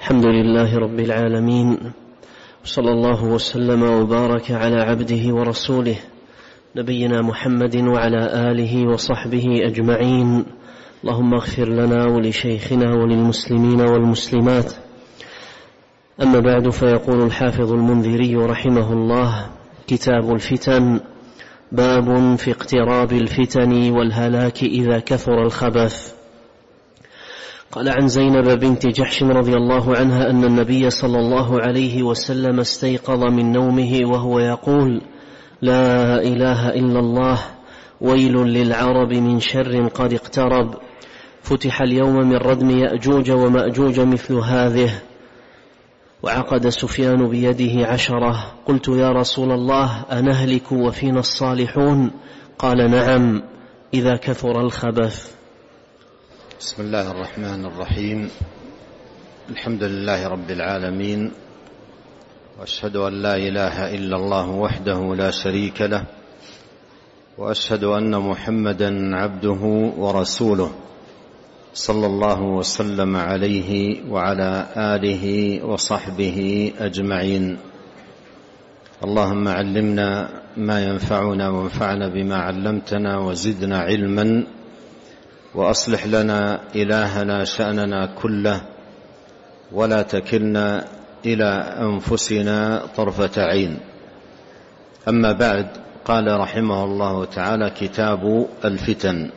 الحمد لله رب العالمين، صلى الله وسلم وبارك على عبده ورسوله نبينا محمد وعلى آله وصحبه أجمعين. اللهم اغفر لنا ولشيخنا وللمسلمين والمسلمات. أما بعد، فيقول الحافظ المنذري رحمه الله: كتاب الفتن، باب في اقتراب الفتن والهلاك إذا كثر الخبث. قال: عن زينب بنت جحش رضي الله عنها أن النبي صلى الله عليه وسلم استيقظ من نومه وهو يقول: لا إله إلا الله، ويل للعرب من شر قد اقترب، فتح اليوم من ردم يأجوج ومأجوج مثل هذه، وعقد سفيان بيده 10. قلت: يا رسول الله، أنهلك وفينا الصالحون؟ قال: نعم، إذا كثر الخبث. بسم الله الرحمن الرحيم. الحمد لله رب العالمين، وأشهد أن لا إله إلا الله وحده لا شريك له، وأشهد أن محمدا عبده ورسوله، صلى الله وسلم عليه وعلى آله وصحبه أجمعين. اللهم علمنا ما ينفعنا وانفعنا بما علمتنا وزدنا علما، وأصلح لنا إلهنا شأننا كله، ولا تكلنا إلى أنفسنا طرفة عين. أما بعد، قال رحمه الله تعالى: كتاب الفتن.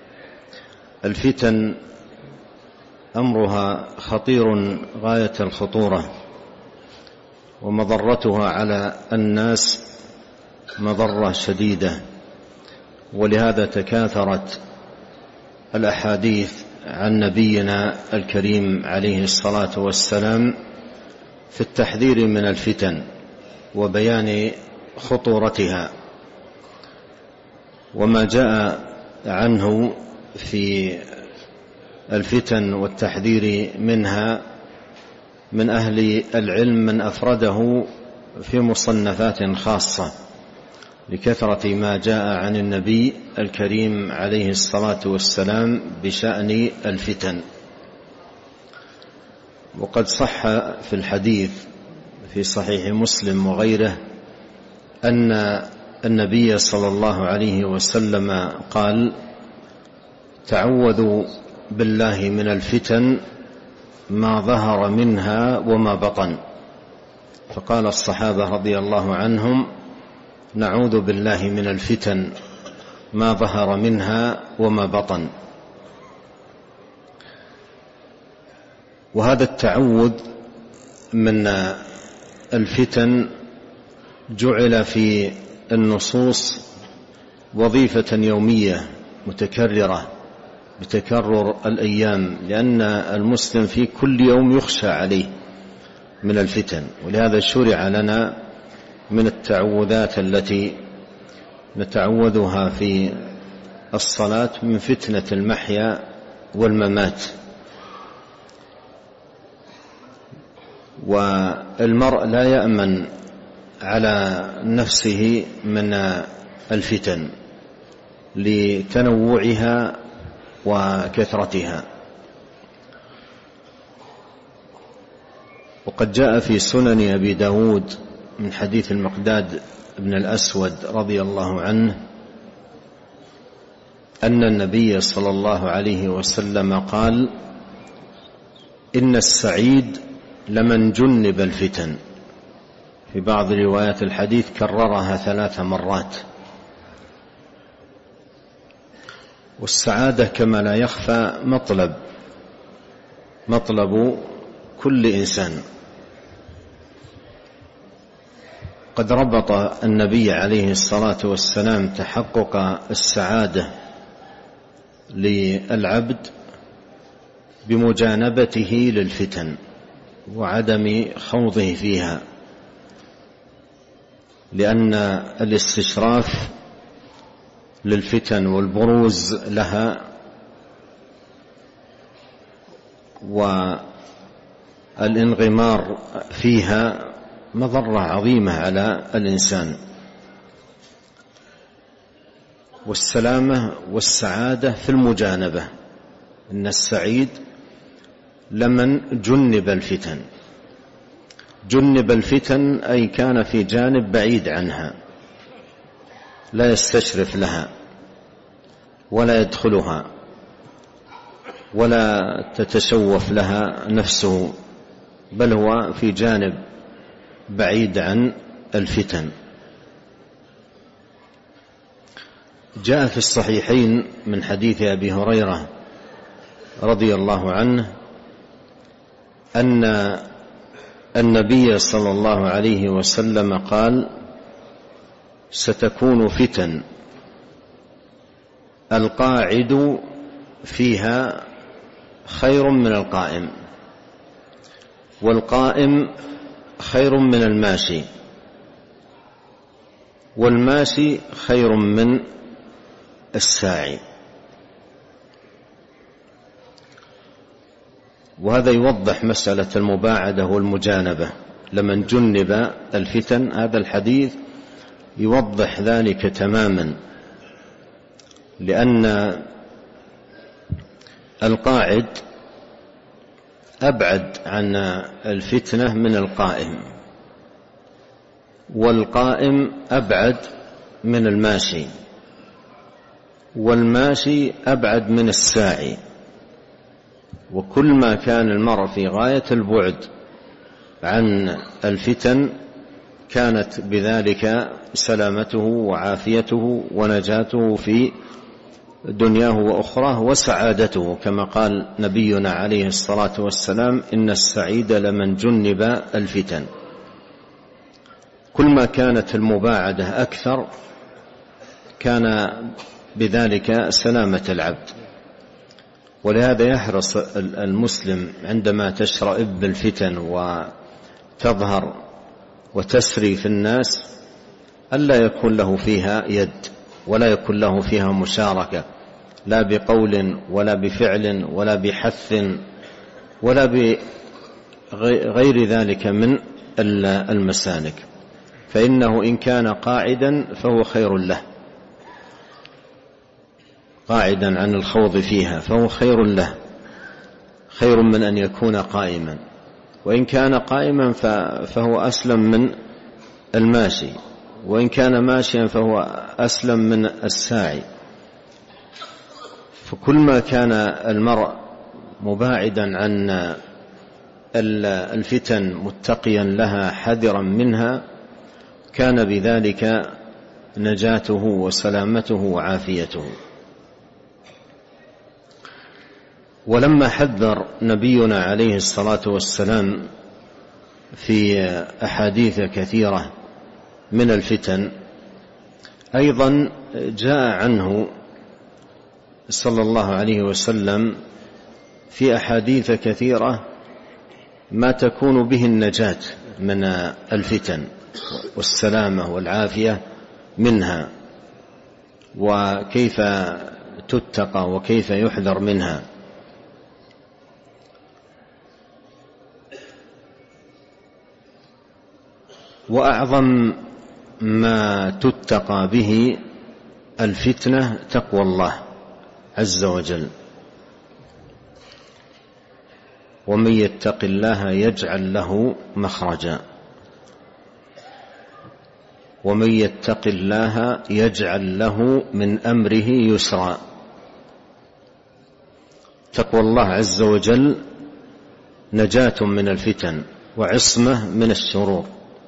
الفتن أمرها خطير غاية الخطورة، ومضرتها على الناس مضرة شديدة، ولهذا تكاثرت الأحاديث عن نبينا الكريم عليه الصلاة والسلام في التحذير من الفتن وبيان خطورتها. وما جاء عنه في الفتن والتحذير منها من أهل العلم من أفرده في مصنفات خاصة لكثرة ما جاء عن النبي الكريم عليه الصلاة والسلام بشأن الفتن. وقد صح في الحديث في صحيح مسلم وغيره أن النبي صلى الله عليه وسلم قال: تعوذوا بالله من الفتن ما ظهر منها وما بطن. فقال الصحابة رضي الله عنهم: نعوذ بالله من الفتن ما ظهر منها وما بطن. وهذا التعوذ من الفتن جعل في النصوص وظيفة يومية متكررة بتكرر الأيام، لأن المسلم في كل يوم يخشى عليه من الفتن، ولهذا شرع لنا من التعوذات التي نتعوذها في الصلاة من فتنة المحيا والممات. والمرء لا يأمن على نفسه من الفتن لتنوعها وكثرتها. وقد جاء في سنن أبي داود من حديث المقداد بن الأسود رضي الله عنه أن النبي صلى الله عليه وسلم قال: إن السعيد لمن جنب الفتن. في بعض روايات الحديث كررها 3 مرات. والسعادة كما لا يخفى مطلب كل إنسان. قد ربط النبي عليه الصلاة والسلام تحقق السعادة للعبد بمجانبته للفتن وعدم خوضه فيها، لأن الاستشراف للفتن والبروز لها والانغمار فيها مضرة عظيمة على الإنسان. والسلامة والسعادة في المجانبة. إن السعيد لمن جنب الفتن. جنب الفتن أي كان في جانب بعيد عنها، لا يستشرف لها ولا يدخلها ولا تتشوف لها نفسه، بل هو في جانب بعيد عن الفتن. جاء في الصحيحين من حديث أبي هريرة رضي الله عنه أن النبي صلى الله عليه وسلم قال: ستكون فتن القاعد فيها خير من القائم، والقائم خير من الماشي، والماشي خير من الساعي. وهذا يوضح مسألة المباعدة والمجانبة. لمن جنب الفتن، هذا الحديث يوضح ذلك تماما، لأن القاعد أبعد عن الفتنة من القائم، والقائم أبعد من الماشي، والماشي أبعد من الساعي. وكل ما كان المرء في غاية البعد عن الفتن كانت بذلك سلامته وعافيته ونجاته في دنياه وأخراه وسعادته، كما قال نبينا عليه الصلاة والسلام: إن السعيد لمن جنب الفتن. كل ما كانت المباعدة أكثر كان بذلك سلامة العبد. ولهذا يحرص المسلم عندما تشرئب الفتن وتظهر وتسري في الناس ألا يكون له فيها يد، ولا يكون له فيها مشاركة، لا بقول ولا بفعل ولا بحث ولا بغير ذلك من المسالك. فإنه إن كان قاعدا فهو خير له، قاعدا عن الخوض فيها فهو خير له، خير من أن يكون قائما. وإن كان قائما فهو أسلم من الماشي، وإن كان ماشيا فهو أسلم من الساعي. فكل ما كان المرء مباعدا عن الفتن متقيا لها حذرا منها كان بذلك نجاته وسلامته وعافيته. ولما حذر نبينا عليه الصلاة والسلام في أحاديث كثيرة من الفتن، أيضا جاء عنه صلى الله عليه وسلم في أحاديث كثيرة ما تكون به النجاة من الفتن والسلامة والعافية منها، وكيف تتقى وكيف يحذر منها. وأعظم ما تتقى به الفتنة تقوى الله عز وجل. ومن يتق الله يجعل له مخرجا، ومن يتق الله يجعل له من أمره يسرا. تقوى الله عز وجل نجاة من الفتن وعصمة من الشرور،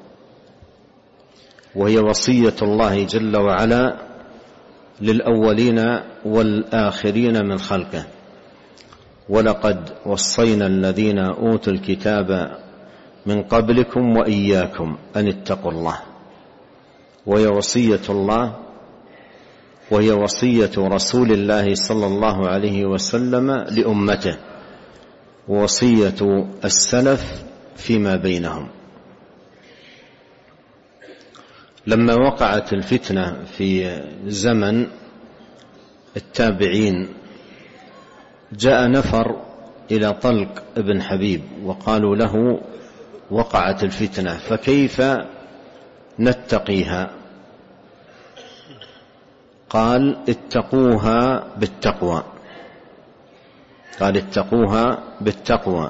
وهي وصية الله جل وعلا للأولين والآخرين من خلقه: ولقد وصينا الذين أوتوا الكتاب من قبلكم وإياكم أن اتقوا الله. وهي وصية الله، وهي وصية رسول الله صلى الله عليه وسلم لأمته، ووصية السلف فيما بينهم. لما وقعت الفتنة في زمن التابعين جاء نفر إلى طلق ابن حبيب وقالوا له: وقعت الفتنة فكيف نتقيها؟ قال: اتقوها بالتقوى. قال اتقوها بالتقوى.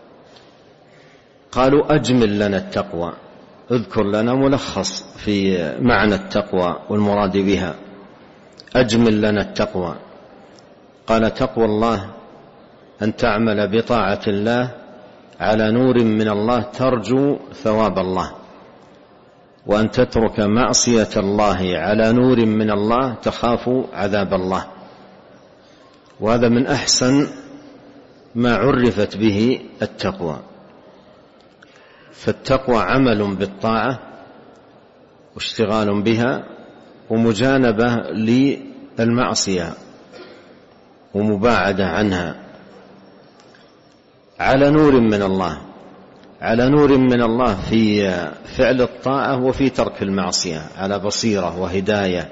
قالوا أجمل لنا التقوى، اذكر لنا ملخص في معنى التقوى والمراد بها، أجمل لنا التقوى. قال تقوى الله أن تعمل بطاعة الله على نور من الله ترجو ثواب الله، وأن تترك معصية الله على نور من الله تخاف عذاب الله. وهذا من أحسن ما عرفت به التقوى. فالتقوى عمل بالطاعة واشتغال بها ومجانبة للمعصية ومباعدة عنها على نور من الله، على نور من الله في فعل الطاعة وفي ترك المعصية، على بصيرة وهداية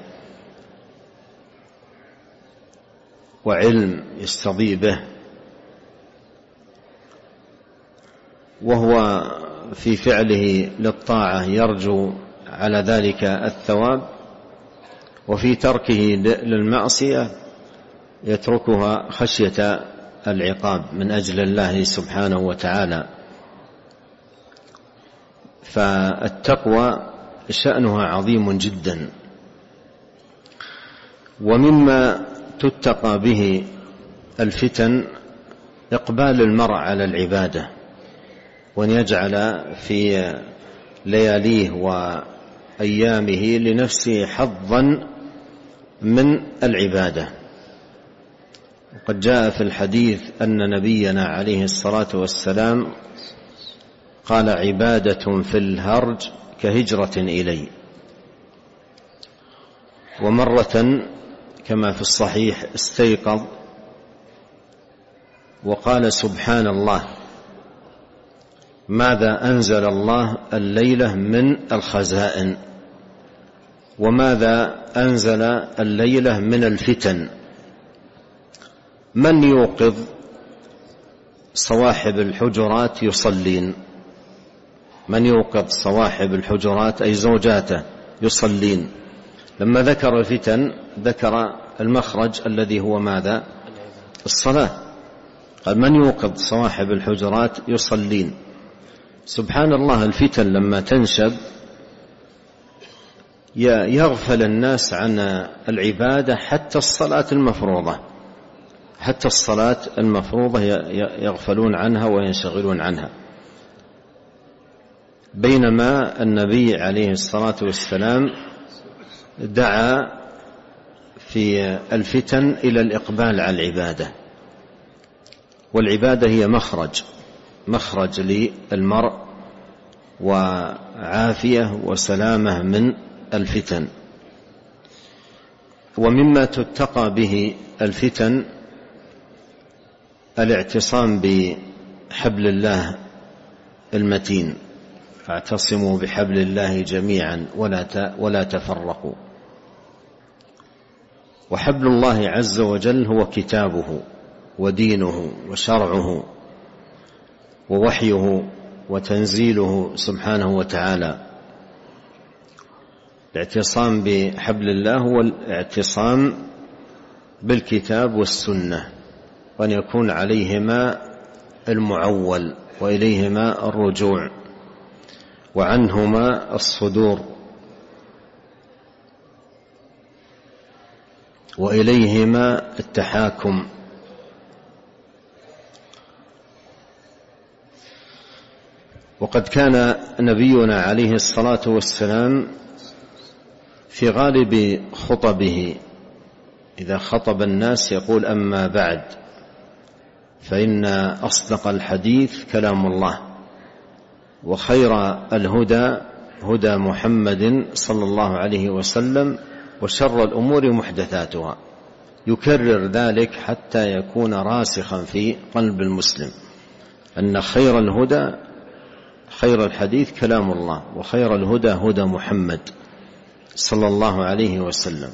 وعلم يستضيء به، وهو في فعله للطاعة يرجو على ذلك الثواب، وفي تركه للمعصية يتركها خشية العقاب من أجل الله سبحانه وتعالى. فالتقوى شأنها عظيم جدا. ومما تتقى به الفتن إقبال المرء على العبادة، وأن يجعل في لياليه وأيامه لنفسه حظا من العبادة. وقد جاء في الحديث أن نبينا عليه الصلاة والسلام قال عبادة في الهرج كهجرة إلي. ومرة كما في الصحيح استيقظ وقال سبحان الله ماذا أنزل الله الليلة من الخزائن، وماذا أنزل الليلة من الفتن، من يوقظ صواحب الحجرات يصلين، من يوقظ صواحب الحجرات أي زوجاته يصلين. لما ذكر الفتن ذكر المخرج الذي هو ماذا؟ الصلاة. قال من يوقظ صواحب الحجرات يصلين. سبحان الله، الفتن لما تنشب يغفل الناس عن العبادة، حتى الصلاة المفروضة، حتى الصلاة المفروضة يغفلون عنها وينشغلون عنها. بينما النبي عليه الصلاة والسلام دعا في الفتن إلى الإقبال على العبادة، والعبادة هي مخرج للمرء وعافية وسلامة من الفتن. ومما تتقى به الفتن الاعتصام بحبل الله المتين، فاعتصموا بحبل الله جميعا ولا تفرقوا. وحبل الله عز وجل هو كتابه ودينه وشرعه ووحيه وتنزيله سبحانه وتعالى. الاعتصام بحبل الله هو الاعتصام بالكتاب والسنة، وأن يكون عليهما المعول وإليهما الرجوع وعنهما الصدور وإليهما التحاكم. وقد كان نبينا عليه الصلاة والسلام في غالب خطبه إذا خطب الناس يقول أما بعد فإن أصدق الحديث كلام الله، وخير الهدى هدى محمد صلى الله عليه وسلم، وشر الأمور محدثاتها. يكرر ذلك حتى يكون راسخا في قلب المسلم أن خير الهدى خير الحديث كلام الله، وخير الهدى هدى محمد صلى الله عليه وسلم.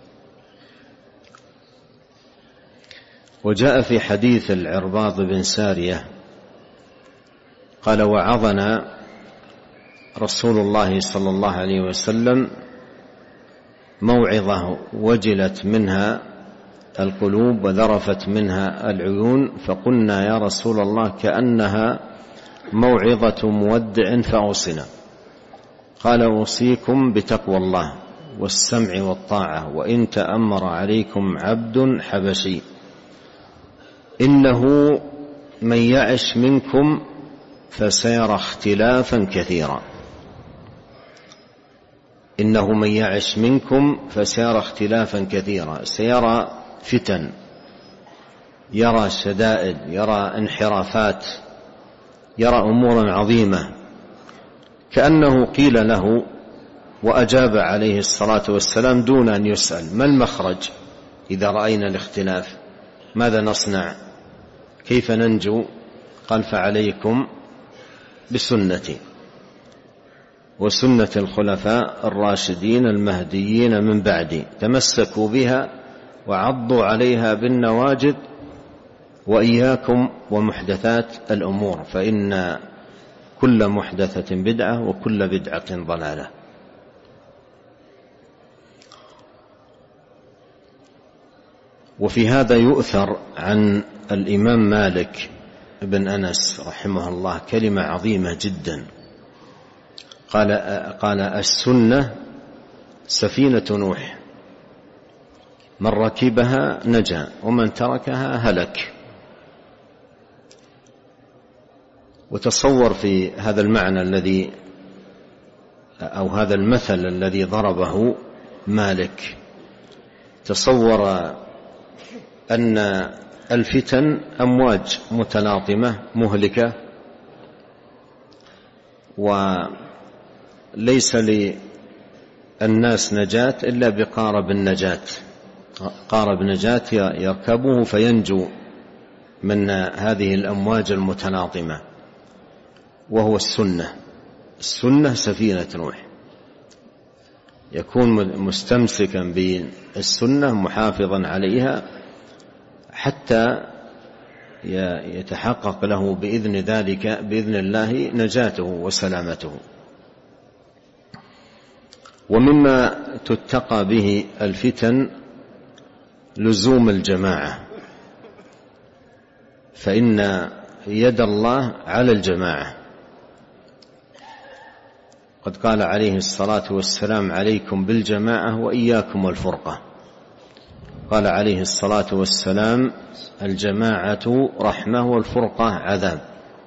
وجاء في حديث العرباض بن سارية قال وعظنا رسول الله صلى الله عليه وسلم موعظة وجلت منها القلوب وذرفت منها العيون، فقلنا يا رسول الله كأنها موعظة مودع فأوصنا. قال أوصيكم بتقوى الله والسمع والطاعة وإن تأمر عليكم عبد حبشي إنه من يعش منكم فسيرى اختلافا كثيرا. إنه من يعش منكم فسيرى اختلافا كثيرا، سيرى فتن، يرى شدائد، يرى انحرافات، يرى أمورا عظيمة. كأنه قيل له وأجاب عليه الصلاة والسلام دون أن يسأل: ما المخرج إذا رأينا الاختلاف؟ ماذا نصنع؟ كيف ننجو؟ قال: فعليكم بسنتي وسنة الخلفاء الراشدين المهديين من بعدي، تمسكوا بها وعضوا عليها بالنواجذ، وإياكم ومحدثات الأمور فإن كل محدثة بدعة وكل بدعة ضلالة. وفي هذا يؤثر عن الإمام مالك بن أنس رحمه الله كلمة عظيمة جدا، قال: السنة سفينة نوح، من ركبها نجا ومن تركها هلك. وتصور في هذا المعنى الذي أو هذا المثل الذي ضربه مالك، تصور أن الفتن أمواج متلاطمة مهلكة، وليس للناس نجاة إلا بقارب النجاة، قارب نجاة يركبه فينجو من هذه الأمواج المتلاطمة، وهو السنة. السنة سفينة نوح، يكون مستمسكا بالسنة محافظا عليها حتى يتحقق له بإذن الله نجاته وسلامته. ومما تتقى به الفتن لزوم الجماعة، فإن يد الله على الجماعة. قد قال عليه الصلاة والسلام: عليكم بالجماعة وإياكم والفرقة. قال عليه الصلاة والسلام: الجماعة رحمة والفرقة عذاب.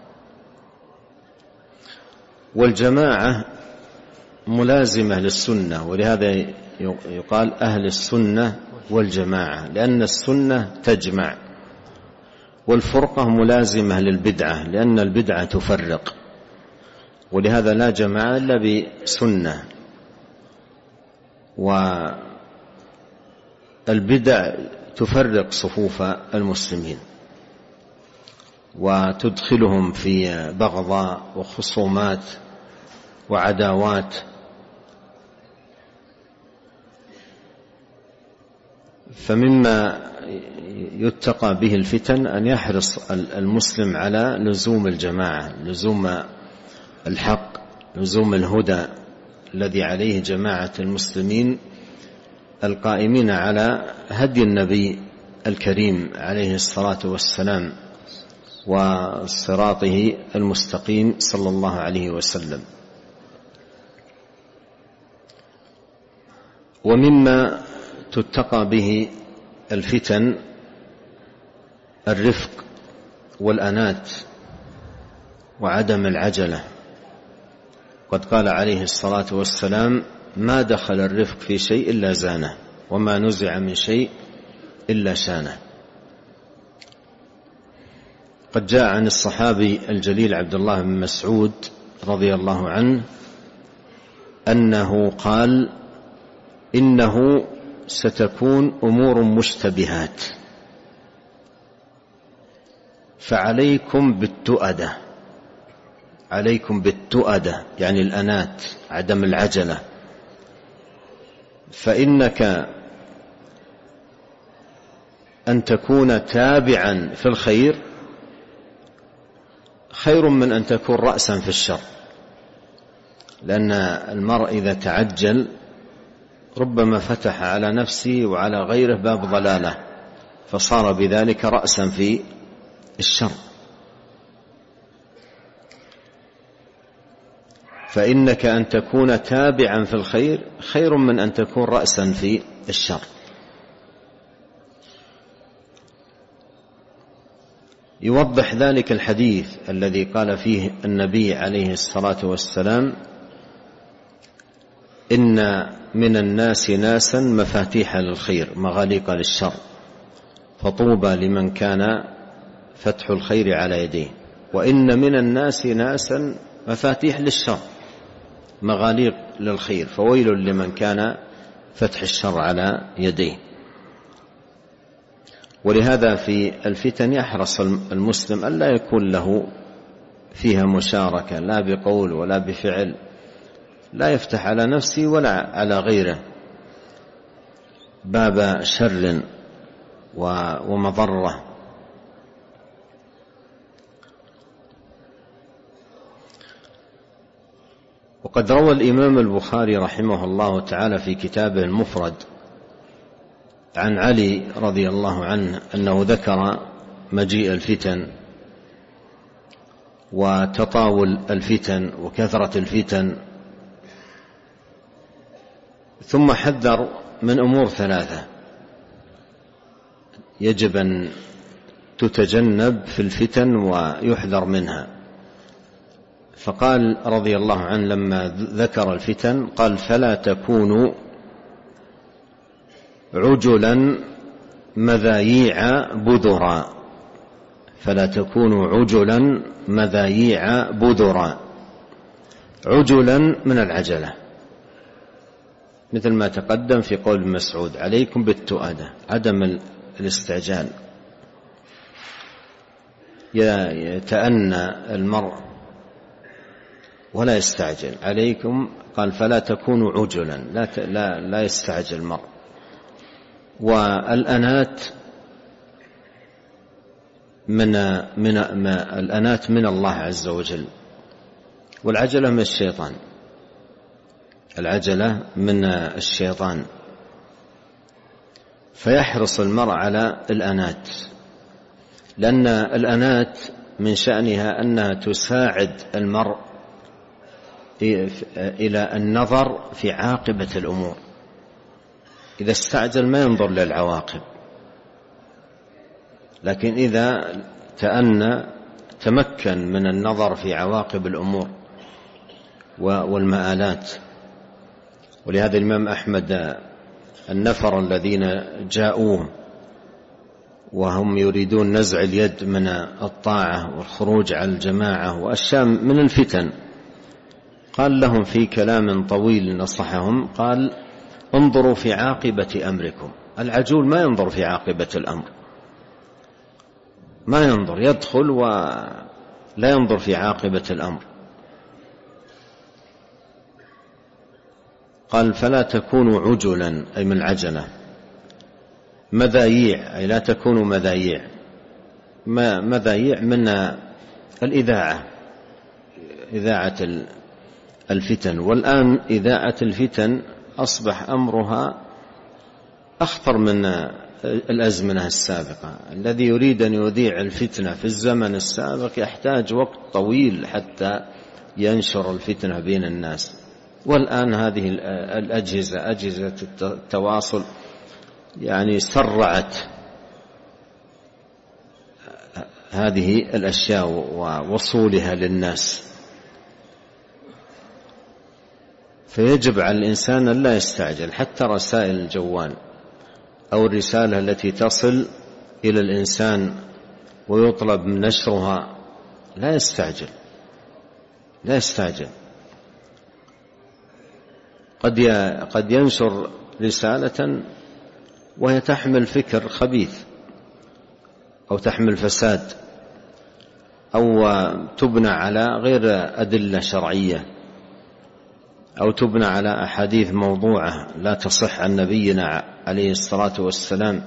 والجماعة ملازمة للسنة، ولهذا يقال أهل السنة والجماعة، لأن السنة تجمع، والفرقة ملازمة للبدعة لأن البدعة تفرق، ولهذا لا جماعة إلا بسنة. والبدع تفرق صفوف المسلمين وتدخلهم في بغضاء وخصومات وعداوات. فمما يتقى به الفتن أن يحرص المسلم على لزوم الجماعة، لزوم الحق، لزوم الهدى الذي عليه جماعة المسلمين القائمين على هدي النبي الكريم عليه الصلاة والسلام وصراطه المستقيم صلى الله عليه وسلم. ومما تتقى به الفتن الرفق والأنات وعدم العجلة. قد قال عليه الصلاة والسلام: ما دخل الرفق في شيء إلا زانه، وما نزع من شيء إلا شانه. قد جاء عن الصحابي الجليل عبد الله بن مسعود رضي الله عنه أنه قال: إنه ستكون أمور مشتبهات، فعليكم بالتؤدة. عليكم بالتؤدة يعني الأنات، عدم العجلة، فإنك أن تكون تابعا في الخير خير من أن تكون رأسا في الشر، لأن المرء إذا تعجل ربما فتح على نفسه وعلى غيره باب ضلالة، فصار بذلك رأسا في الشر. فإنك أن تكون تابعا في الخير خير من أن تكون رأسا في الشر. يوضح ذلك الحديث الذي قال فيه النبي عليه الصلاة والسلام: إن من الناس ناسا مفاتيح للخير مغاليق للشر، فطوبى لمن كان فتح الخير على يديه. وإن من الناس ناسا مفاتيح للشر مغاليق للخير، فويل لمن كان فتح الشر على يديه. ولهذا في الفتن يحرص المسلم ألا يكون له فيها مشاركة، لا بقول ولا بفعل، لا يفتح على نفسه ولا على غيره باب شر ومضرة. وقد روى الإمام البخاري رحمه الله تعالى في كتابه المفرد عن علي رضي الله عنه أنه ذكر مجيء الفتن وتطاول الفتن وكثرة الفتن، ثم حذر من أمور ثلاثة يجب أن تتجنب في الفتن ويحذر منها. فقال رضي الله عنه لما ذكر الفتن قال: فلا تكونوا عجلا مذاييع بذرا. فلا تكونوا عجلا مذاييع بذرا. عجلا من العجلة، مثل ما تقدم في قول مسعود: عليكم بالتؤدة، عدم الاستعجال، يتأنى المرء ولا يستعجل. عليكم، قال: فلا تكونوا عجلا، لا يستعجل المرء. والأنات الأنات من الله عز وجل، والعجلة من الشيطان. العجلة من الشيطان، فيحرص المرء على الأنات، لأن الأنات من شأنها أنها تساعد المرء إلى النظر في عاقبة الأمور. إذا استعجل ما ينظر للعواقب، لكن إذا تأنى تمكن من النظر في عواقب الأمور والمآلات. ولهذا الإمام أحمد النفر الذين جاءوه وهم يريدون نزع اليد من الطاعة والخروج على الجماعة وأشياء من الفتن، قال لهم في كلام طويل نصحهم، قال: انظروا في عاقبة أمركم. العجول ما ينظر في عاقبة الأمر، ما ينظر، يدخل ولا ينظر في عاقبة الأمر. قال: فلا تكونوا عجلا، أي من العجلة. مذاييع، أي لا تكونوا مذاييع. مذاييع من الإذاعة، إذاعة الفتن. والآن إذاعة الفتن أصبح أمرها أخطر من الأزمنة السابقة. الذي يريد أن يذيع الفتنة في الزمن السابق يحتاج وقت طويل حتى ينشر الفتنة بين الناس. والآن هذه الأجهزة، أجهزة التواصل، يعني سرعت هذه الأشياء ووصولها للناس. فيجب على الإنسان أن لا يستعجل، حتى رسائل الجوال أو الرسالة التي تصل إلى الإنسان ويطلب من نشرها لا يستعجل، لا يستعجل. قد ينشر رسالة وهي تحمل فكر خبيث أو تحمل فساد أو تبنى على غير أدلة شرعية أو تبنى على أحاديث موضوعة لا تصح عن نبينا عليه الصلاة والسلام.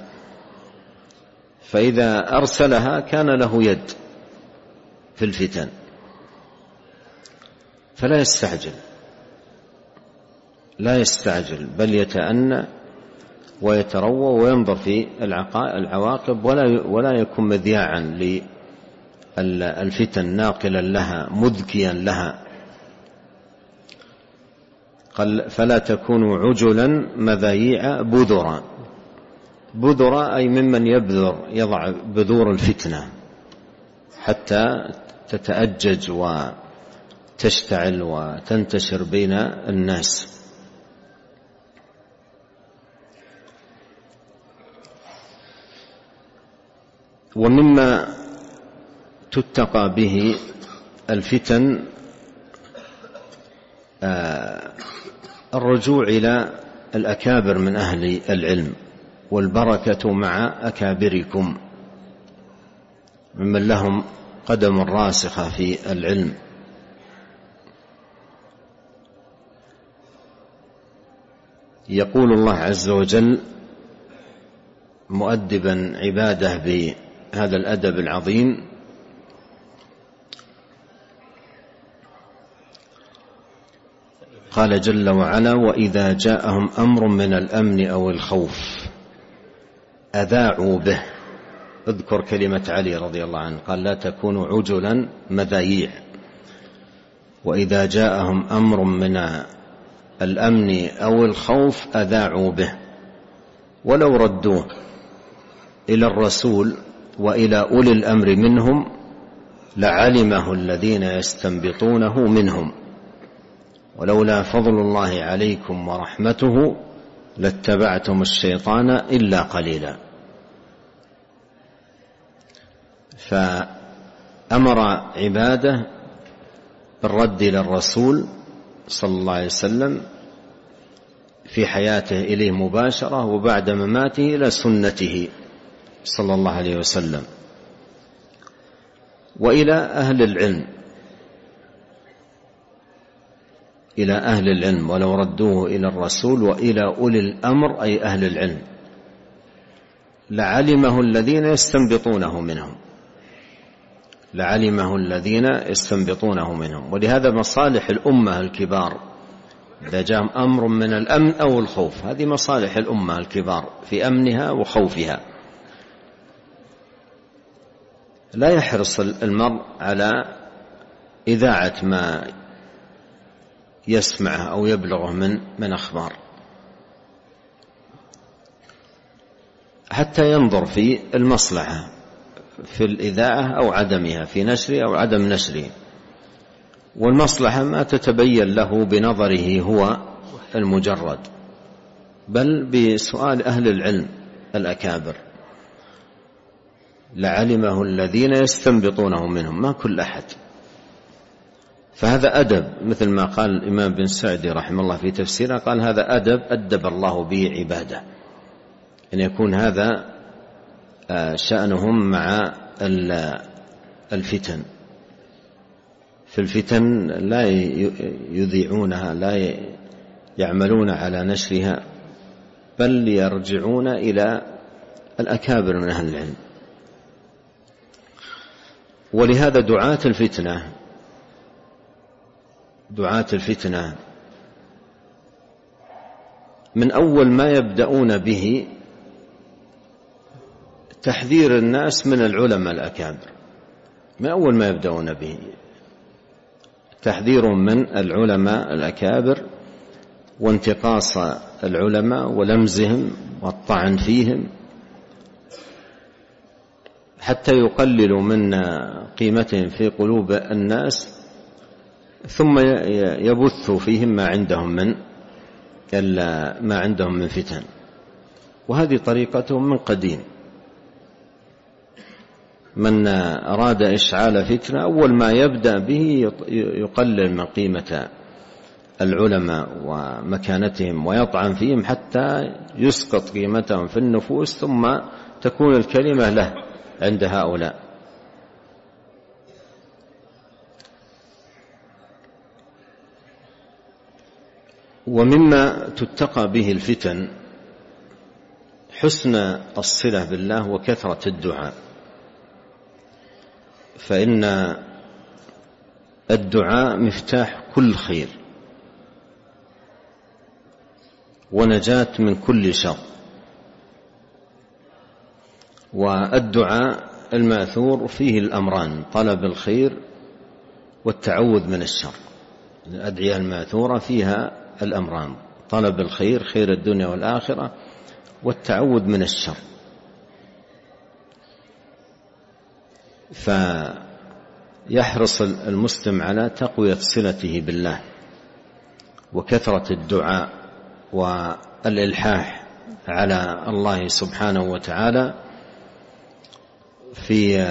فإذا أرسلها كان له يد في الفتن، فلا يستعجل، لا يستعجل، بل يتأنى ويتروى وينظر في العواقب ولا يكون مذياعا للفتن ناقلا لها مذكيا لها. قال فلا تكونوا عجلا مذايع بذرا أي ممن يضع بذور الفتنة حتى تتأجج وتشتعل وتنتشر بين الناس. ومما تتقى به الفتن الرجوع إلى الأكابر من أهل العلم، والبركة مع أكابركم ممن لهم قدم راسخة في العلم. يقول الله عز وجل مؤدبا عباده بهذا الأدب العظيم: قال جل وعلا: وإذا جاءهم أمر من الأمن أو الخوف أذاعوا به. اذكر كلمة علي رضي الله عنه، قال: لا تكونوا عجلا مذايع. وإذا جاءهم أمر من الأمن أو الخوف أذاعوا به، ولو ردوه إلى الرسول وإلى أولي الأمر منهم لعلمه الذين يستنبطونه منهم ولولا فضل الله عليكم ورحمته لاتبعتم الشيطان إلا قليلا. فأمر عباده بالرد إلى الرسول صلى الله عليه وسلم في حياته إليه مباشرة، وبعد مماته إلى سنته صلى الله عليه وسلم، وإلى أهل العلم، إلى أهل العلم ولو ردوه إلى الرسول وإلى أولي الأمر أي أهل العلم لعلمه الذين يستنبطونه منهم، لعلمه الذين يستنبطونه منهم. ولهذا مصالح الأمة الكبار إذا جاء أمر من الأمن أو الخوف، هذه مصالح الأمة الكبار في أمنها وخوفها. لا يحرص المرء على إذاعة ما يسمعه أو يبلغه من أخبار، حتى ينظر في المصلحة في الإذاعة أو عدمها، في نشر أو عدم نشره، والمصلحة ما تتبين له بنظره هو المجرد، بل بسؤال أهل العلم الأكابر لعلمه الذين يستنبطونه منهم، ما كل أحد. فهذا أدب، مثل ما قال الإمام بن سعدي رحمه الله في تفسيره، قال: هذا أدب أدب الله به عباده، أن يكون هذا شأنهم مع الفتن. في الفتن لا يذيعونها، لا يعملون على نشرها، بل يرجعون إلى الأكابر من أهل العلم. ولهذا دعاة الفتنة من أول ما يبدأون به تحذير الناس من العلماء الأكابر، من أول ما يبدأون به تحذير من العلماء الأكابر وانتقاص العلماء ولمزهم والطعن فيهم، حتى يقللوا من قيمتهم في قلوب الناس، ثم يبثوا فيهم ما عندهم من فتن. وهذه طريقتهم من قديم. من أراد إشعال فتنة أول ما يبدأ به يقلل من قيمة العلماء ومكانتهم ويطعن فيهم حتى يسقط قيمتهم في النفوس، ثم تكون الكلمة له عند هؤلاء. ومما تتقى به الفتن حسن الصلة بالله وكثرة الدعاء، فإن الدعاء مفتاح كل خير ونجاة من كل شر. والدعاء الماثور فيه الأمران: طلب الخير والتعوذ من الشر. الأدعية الماثورة فيها الأمران: طلب الخير، خير الدنيا والآخرة، والتعوذ من الشر. فيحرص المسلم على تقوية صلته بالله وكثرة الدعاء والإلحاح على الله سبحانه وتعالى في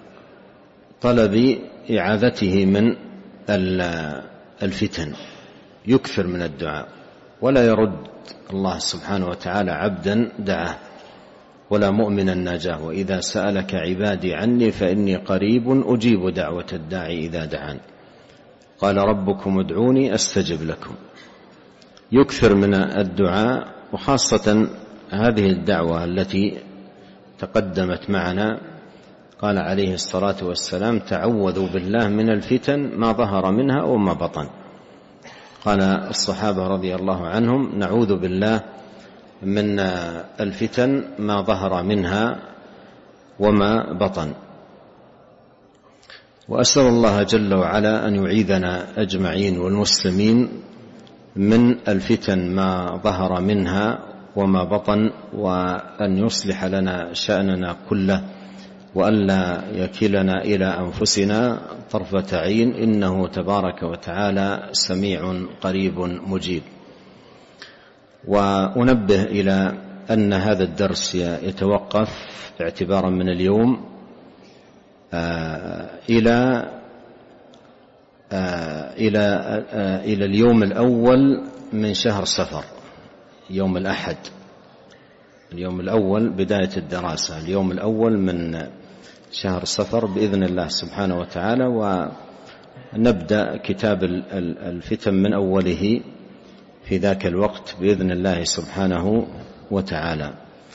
طلب إعاذته من الفتن. يكثر من الدعاء، ولا يرد الله سبحانه وتعالى عبدا دعاه ولا مؤمنا ناجاه: وإذا سألك عبادي عني فإني قريب أجيب دعوة الداعي إذا دعان، قال ربكم ادعوني أستجب لكم. يكثر من الدعاء، وخاصة هذه الدعوة التي تقدمت معنا. قال عليه الصلاة والسلام: تعوذوا بالله من الفتن ما ظهر منها وما بطن. قال الصحابة رضي الله عنهم: نعوذ بالله من الفتن ما ظهر منها وما بطن. وأسأل الله جل وعلا أن يعيذنا أجمعين والمسلمين من الفتن ما ظهر منها وما بطن، وأن يصلح لنا شأننا كله، وألا يكلنا إلى أنفسنا طرفة عين، إنه تبارك وتعالى سميع قريب مجيب. وأنبه إلى أن هذا الدرس يتوقف اعتبارا من اليوم إلى اليوم الأول من شهر صفر، يوم الأحد، اليوم الأول بداية الدراسة، اليوم الأول من شهر صفر بإذن الله سبحانه وتعالى. ونبدأ كتاب الفتن من أوله في ذاك الوقت بإذن الله سبحانه وتعالى.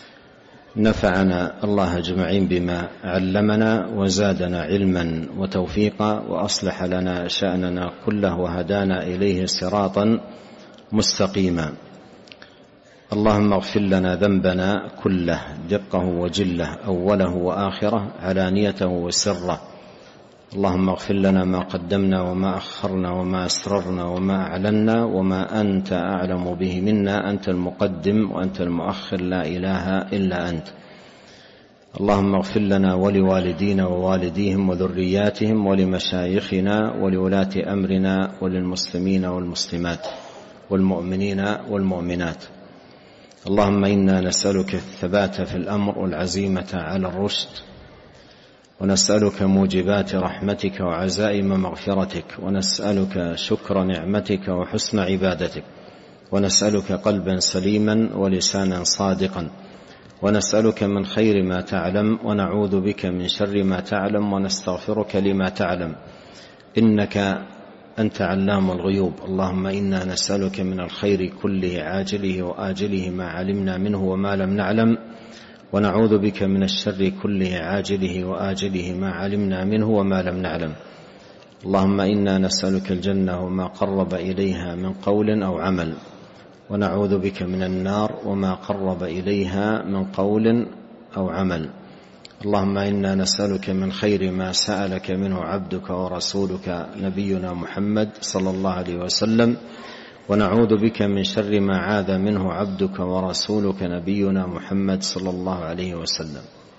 نفعنا الله أجمعين بما علمنا، وزادنا علما وتوفيقا، وأصلح لنا شأننا كله، وهدانا إليه صراطا مستقيما. اللهم اغفر لنا ذنبنا كله، دقه وجله، أوله وآخره، علانيته وسره. اللهم اغفر لنا ما قدمنا وما أخرنا وما أسررنا وما أعلنا وما أنت أعلم به منا، أنت المقدم وأنت المؤخر، لا إله إلا أنت. اللهم اغفر لنا ولوالدينا ووالديهم وذرياتهم ولمشايخنا ولولاة أمرنا وللمسلمين والمسلمات والمؤمنين والمؤمنات. اللهم إنا نسألك الثبات في الأمر والعزيمة على الرشد، ونسألك موجبات رحمتك وعزائم مغفرتك، ونسألك شكر نعمتك وحسن عبادتك، ونسألك قلبا سليما ولسانا صادقا، ونسألك من خير ما تعلم، ونعوذ بك من شر ما تعلم، ونستغفرك لما تعلم، إنك أنت علام الغيوب. اللهم إنا نسألك من الخير كله عاجله وآجله ما علمنا منه وما لم نعلم، ونعوذ بك من الشر كله عاجله وآجله ما علمنا منه وما لم نعلم. اللهم إنا نسألك الجنة وما قرب إليها من قول أو عمل، ونعوذ بك من النار وما قرب إليها من قول أو عمل. اللهم إنا نسألك من خير ما سألك منه عبدك ورسولك نبينا محمد صلى الله عليه وسلم، ونعوذ بك من شر ما عاذ منه عبدك ورسولك نبينا محمد صلى الله عليه وسلم.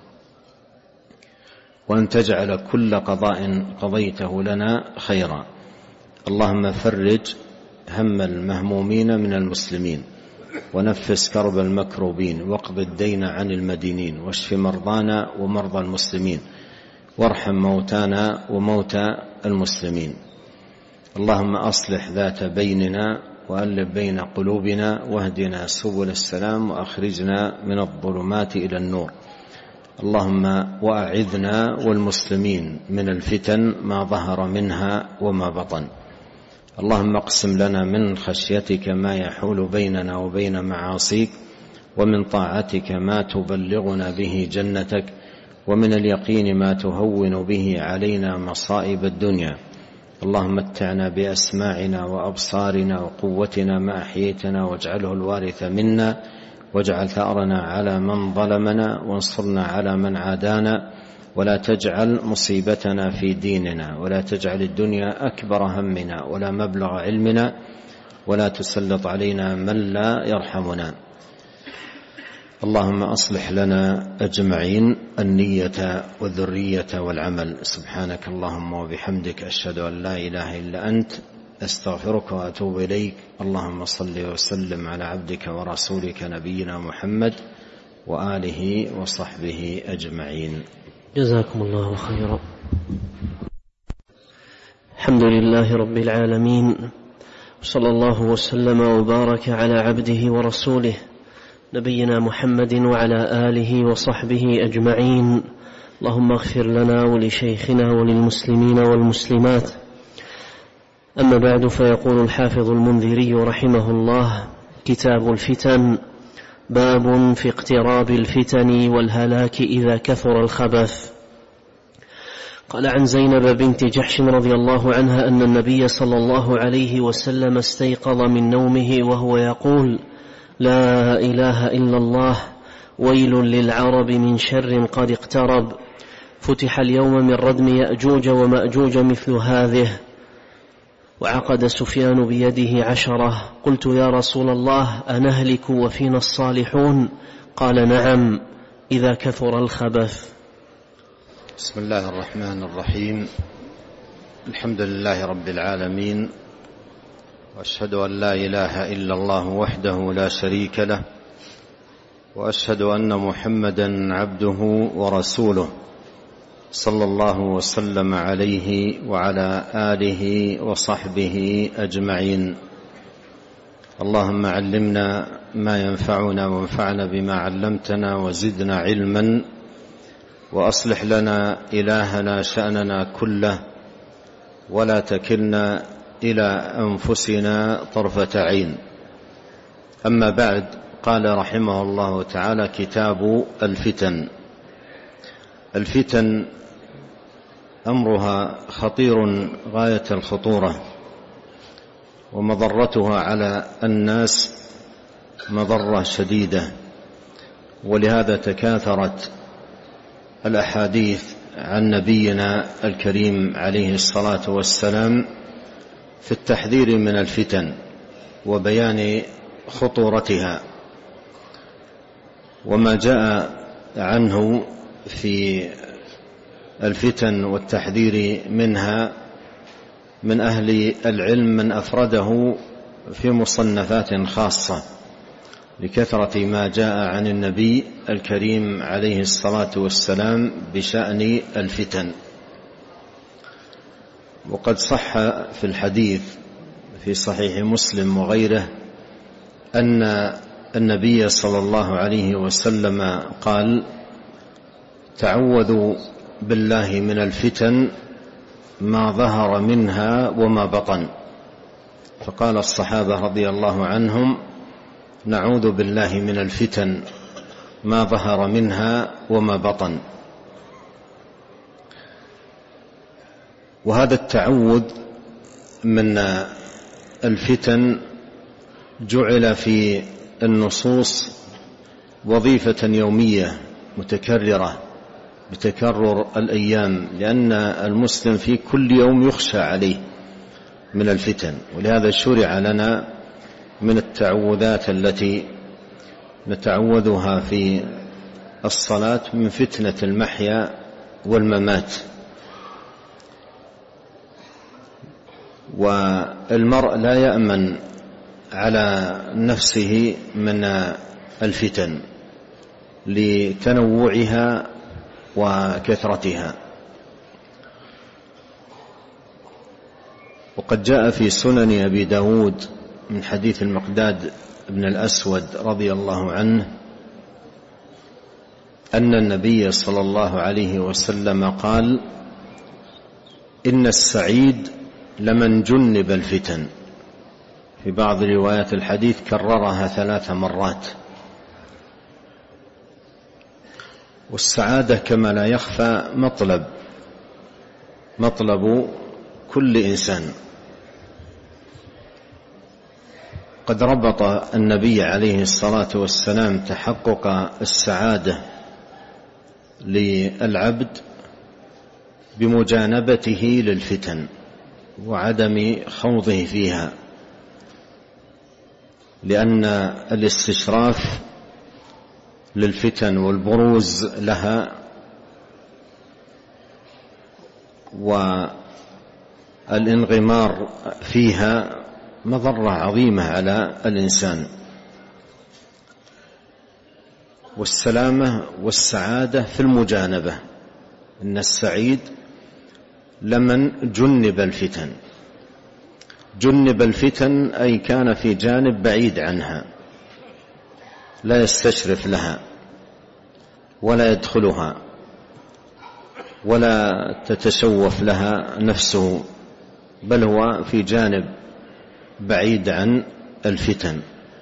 وأن تجعل كل قضاء قضيته لنا خيرا. اللهم فرج هم المهمومين من المسلمين، ونفس كرب المكروبين، واقض الدين عن المدينين، واشف مرضانا ومرضى المسلمين، وارحم موتانا وموتى المسلمين. اللهم أصلح ذات بيننا، وألف بين قلوبنا، واهدنا سبل السلام، وأخرجنا من الظلمات إلى النور. اللهم وأعذنا والمسلمين من الفتن ما ظهر منها وما بطن. اللهم اقسم لنا من خشيتك ما يحول بيننا وبين معاصيك، ومن طاعتك ما تبلغنا به جنتك، ومن اليقين ما تهون به علينا مصائب الدنيا. اللهم متعنا بأسماعنا وأبصارنا وقوتنا ما أحييتنا، واجعله الوارث منا، واجعل ثأرنا على من ظلمنا وانصرنا على من عادانا ولا تجعل مصيبتنا في ديننا ولا تجعل الدنيا أكبر همنا ولا مبلغ علمنا ولا تسلط علينا من لا يرحمنا. اللهم أصلح لنا أجمعين النية والذرية والعمل. سبحانك اللهم وبحمدك أشهد أن لا إله إلا أنت أستغفرك وأتوب إليك. اللهم صل وسلم على عبدك ورسولك نبينا محمد وآله وصحبه أجمعين. جزاكم الله خيرا. الحمد لله رب العالمين، صلى الله وسلم وبارك على عبده ورسوله نبينا محمد وعلى آله وصحبه أجمعين. اللهم اغفر لنا ولشيخنا وللمسلمين والمسلمات. أما بعد، فيقول الحافظ المنذري رحمه الله: كتاب الفتن، باب في اقتراب الفتن والهلاك إذا كثر الخبث. قال عن زينب بنت جحش رضي الله عنها أن النبي صلى الله عليه وسلم استيقظ من نومه وهو يقول: لا إله إلا الله، ويل للعرب من شر قد اقترب، فتح اليوم من ردم يأجوج ومأجوج مثل هذه، وعقد سفيان بيده 10. قلت: يا رسول الله، أنهلك وفينا الصالحون؟ قال: نعم، إذا كثر الخبث. بسم الله الرحمن الرحيم. الحمد لله رب العالمين، وأشهد أن لا إله إلا الله وحده لا شريك له، وأشهد أن محمدا عبده ورسوله، صلى الله وسلم عليه وعلى آله وصحبه أجمعين. اللهم علمنا ما ينفعنا وانفعنا بما علمتنا وزدنا علما، وأصلح لنا إلهنا شأننا كله، ولا تكلنا إلى أنفسنا طرفة عين. أما بعد، قال رحمه الله تعالى: كتاب الفتن. الفتن أمرها خطير غاية الخطورة، ومضرتها على الناس مضرة شديدة، ولهذا تكاثرت الأحاديث عن نبينا الكريم عليه الصلاة والسلام في التحذير من الفتن وبيان خطورتها. وما جاء عنه في الفتن والتحذير منها من أهل العلم من أفرده في مصنفات خاصة لكثرة ما جاء عن النبي الكريم عليه الصلاة والسلام بشأن الفتن. وقد صح في الحديث في صحيح مسلم وغيره أن النبي صلى الله عليه وسلم قال: تعوذوا بالله من الفتن ما ظهر منها وما بطن. فقال الصحابة رضي الله عنهم: نعوذ بالله من الفتن ما ظهر منها وما بطن. وهذا التعوذ من الفتن جعل في النصوص وظيفة يومية متكررة بتكرر الأيام، لأن المسلم في كل يوم يخشى عليه من الفتن، ولهذا شرع لنا من التعوذات التي نتعوذها في الصلاة من فتنة المحيا والممات. والمرء لا يأمن على نفسه من الفتن لتنوعها وكثرتها. وقد جاء في سنن أبي داود من حديث المقداد بن الأسود رضي الله عنه أن النبي صلى الله عليه وسلم قال: إن السعيد لمن جنب الفتن. في بعض روايات الحديث كررها 3 مرات. والسعادة كما لا يخفى مطلب كل إنسان، قد ربط النبي عليه الصلاة والسلام تحقق السعادة للعبد بمجانبته للفتن وعدم خوضه فيها، لأن الاستشراف للفتن والبروز لها والانغمار فيها مضرة عظيمة على الإنسان. والسلامة والسعادة في المجانبة، إن السعيد لمن جنب الفتن. جنب الفتن أي كان في جانب بعيد عنها، لا يستشرف لها ولا يدخلها ولا تتشوف لها نفسه، بل هو في جانب بعيد عن الفتن.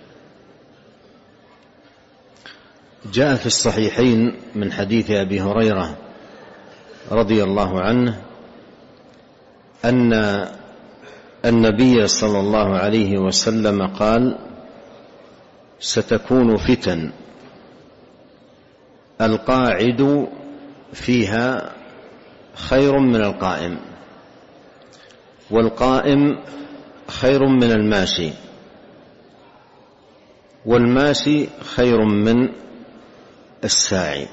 جاء في الصحيحين من حديث أبي هريرة رضي الله عنه أن النبي صلى الله عليه وسلم قال: ستكون فتن القاعد فيها خير من القائم، والقائم خير من الماشي، والماشي خير من الساعي.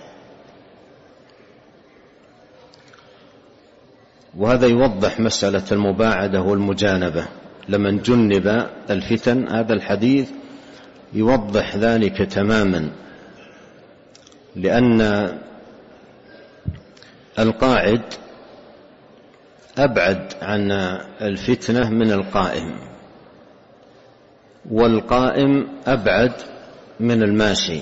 وهذا يوضح مسألة المباعدة والمجانبة لمن جنب الفتن. هذا الحديث يوضح ذلك تماما، لأن القاعد أبعد عن الفتنة من القائم، والقائم أبعد من الماشي،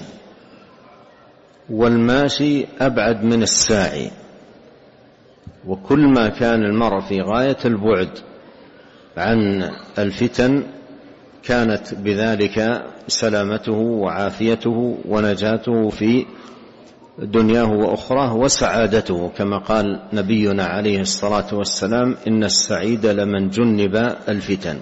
والماشي أبعد من الساعي. وكل ما كان المرء في غاية البعد عن الفتن كانت بذلك سلامته وعافيته ونجاته في دنياه وأخراه وسعادته، كما قال نبينا عليه الصلاة والسلام: إن السعيد لمن جنب الفتن.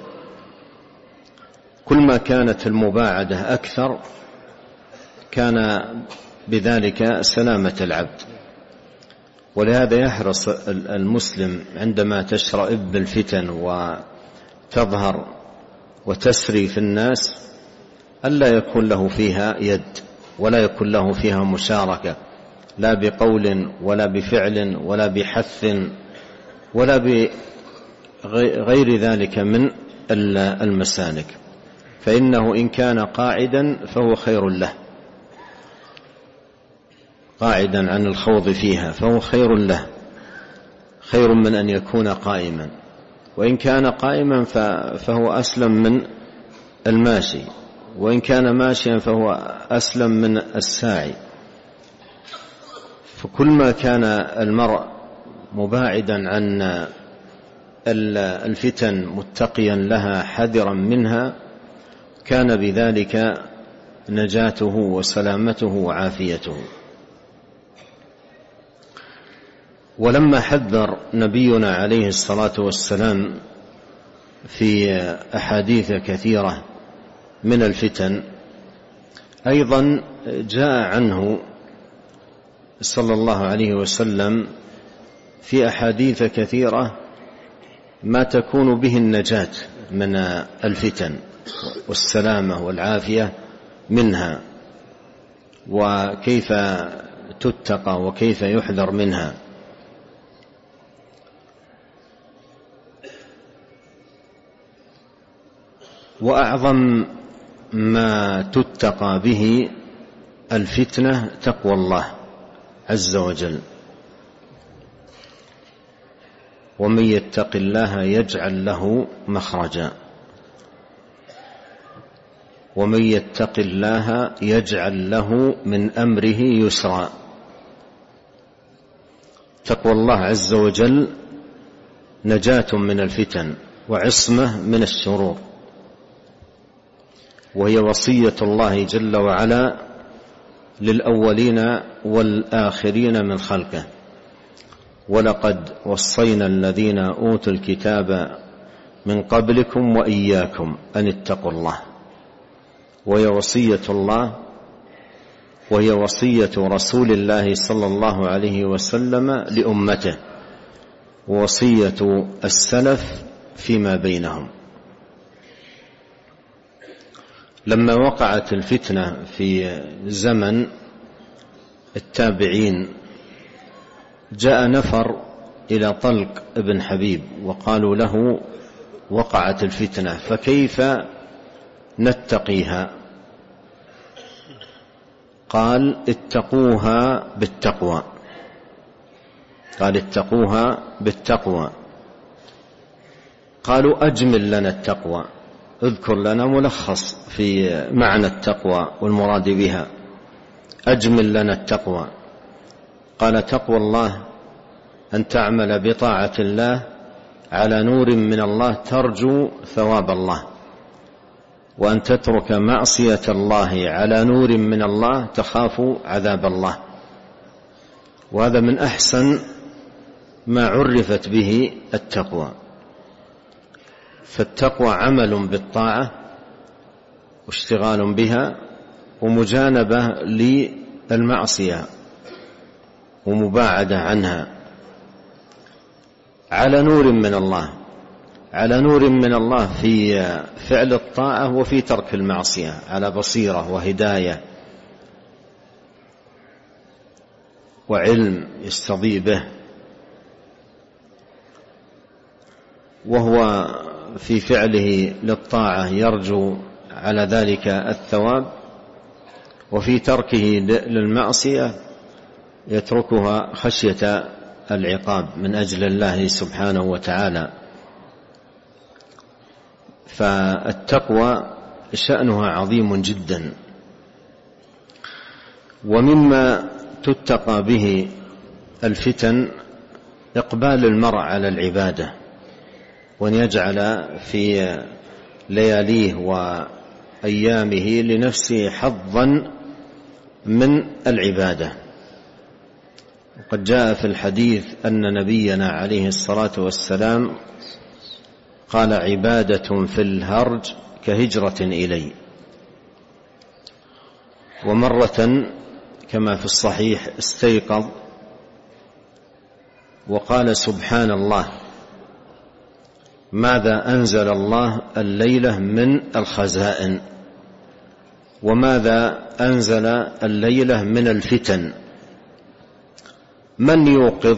كل ما كانت المباعدة أكثر كان بذلك سلامة العبد. ولهذا يحرص المسلم عندما تشرئب الفتن وتظهر وتسري في الناس ألا يكون له فيها يد، ولا يكون له فيها مشاركة، لا بقول ولا بفعل ولا بحث ولا بغير ذلك من المسالك. فإنه إن كان قاعدا فهو خير له، قاعدا عن الخوض فيها فهو خير له، خير من أن يكون قائما. وإن كان قائما فهو أسلم من الماشي، وإن كان ماشيا فهو أسلم من الساعي. فكل ما كان المرء مباعدا عن الفتن متقيا لها حذرا منها كان بذلك نجاته وسلامته وعافيته. ولما حذر نبينا عليه الصلاة والسلام في أحاديث كثيرة من الفتن، أيضا جاء عنه صلى الله عليه وسلم في أحاديث كثيرة ما تكون به النجاة من الفتن والسلامة والعافية منها، وكيف تتقى وكيف يحذر منها. وأعظم ما تتقى به الفتنة تقوى الله عز وجل. ومن يتق الله يجعل له مخرجا، ومن يتق الله يجعل له من أمره يسرا. تقوى الله عز وجل نجاة من الفتن وعصمة من الشرور، وهي وصية الله جل وعلا للأولين والآخرين من خلقه: ولقد وصينا الذين أوتوا الكتاب من قبلكم وإياكم أن اتقوا الله. وهي وصية الله، وهي وصية رسول الله صلى الله عليه وسلم لأمته، ووصية السلف فيما بينهم. لما وقعت الفتنة في زمن التابعين جاء نفر إلى طلق بن حبيب وقالوا له: وقعت الفتنة فكيف نتقيها؟ قال: اتقوها بالتقوى. قال: اتقوها بالتقوى. قالوا: أجمل لنا التقوى، اذكر لنا ملخص في معنى التقوى والمراد بها، أجمل لنا التقوى. قال: تقوى الله أن تعمل بطاعة الله على نور من الله ترجو ثواب الله، وأن تترك معصية الله على نور من الله تخاف عذاب الله. وهذا من أحسن ما عرفت به التقوى. فالتقوى عمل بالطاعة واشتغال بها ومجانبة للمعصية ومباعدة عنها على نور من الله، على نور من الله في فعل الطاعة وفي ترك المعصية، على بصيرة وهداية وعلم يستضيء به، وهو في فعله للطاعة يرجو على ذلك الثواب، وفي تركه للمعصية يتركها خشية العقاب من أجل الله سبحانه وتعالى. فالتقوى شأنها عظيم جدا. ومما تتقى به الفتن إقبال المرء على العبادة، وأن يجعل في لياليه وأيامه لنفسه حظا من العبادة. وقد جاء في الحديث أن نبينا عليه الصلاة والسلام قال: عبادة في الهرج كهجرة إلي. ومرة كما في الصحيح استيقظ وقال: سبحان الله، ماذا أنزل الله الليلة من الخزائن، وماذا أنزل الليلة من الفتن، من يوقظ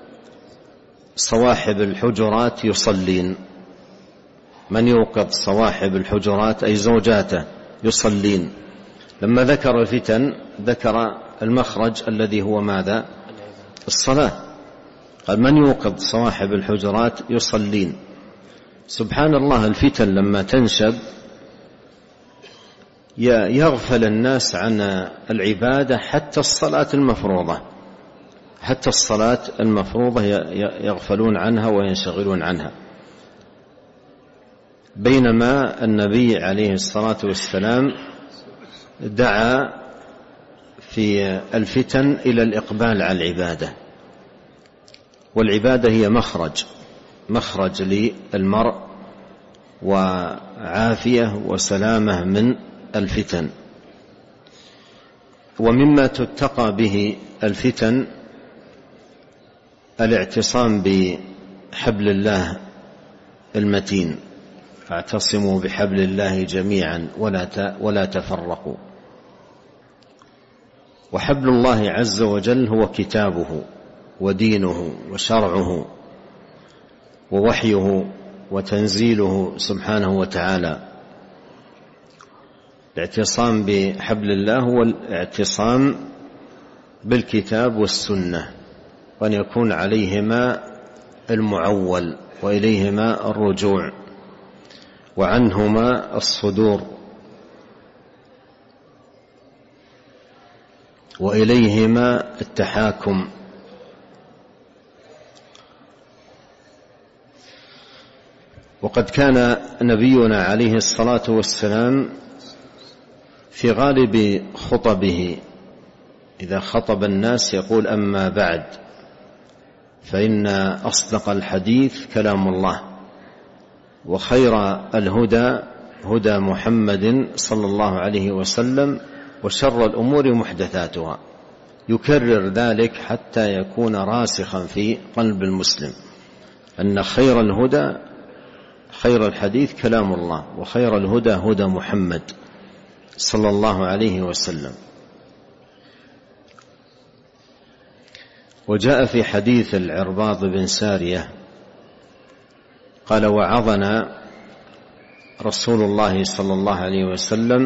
صواحب الحجرات يصلين، من يوقظ صواحب الحجرات أي زوجاته يصلين. لما ذكر الفتن ذكر المخرج الذي هو ماذا؟ الصلاة. قال: من يوقظ صواحب الحجرات يصلين. سبحان الله، الفتن لما تنشب يغفل الناس عن العبادة، حتى الصلاة المفروضة، حتى الصلاة المفروضة يغفلون عنها وينشغلون عنها. بينما النبي عليه الصلاة والسلام دعا في الفتن إلى الإقبال على العبادة، والعبادة هي مخرج للمرء وعافية وسلامة من الفتن. ومما تتقى به الفتن الاعتصام بحبل الله المتين، فاعتصموا بحبل الله جميعا ولا تفرقوا. وحبل الله عز وجل هو كتابه ودينه وشرعه ووحيه وتنزيله سبحانه وتعالى. الاعتصام بحبل الله هو الاعتصام بالكتاب والسنة، وأن يكون عليهما المعول وإليهما الرجوع وعنهما الصدور وإليهما التحاكم. وقد كان نبينا عليه الصلاة والسلام في غالب خطبه إذا خطب الناس يقول: أما بعد، فإن أصدق الحديث كلام الله، وخير الهدى هدى محمد صلى الله عليه وسلم وشر الأمور محدثاتها. يكرر ذلك حتى يكون راسخا في قلب المسلم أن خير الهدى خير الحديث كلام الله، وخير الهدى هدى محمد صلى الله عليه وسلم. وجاء في حديث العرباض بن سارية قال: وعظنا رسول الله صلى الله عليه وسلم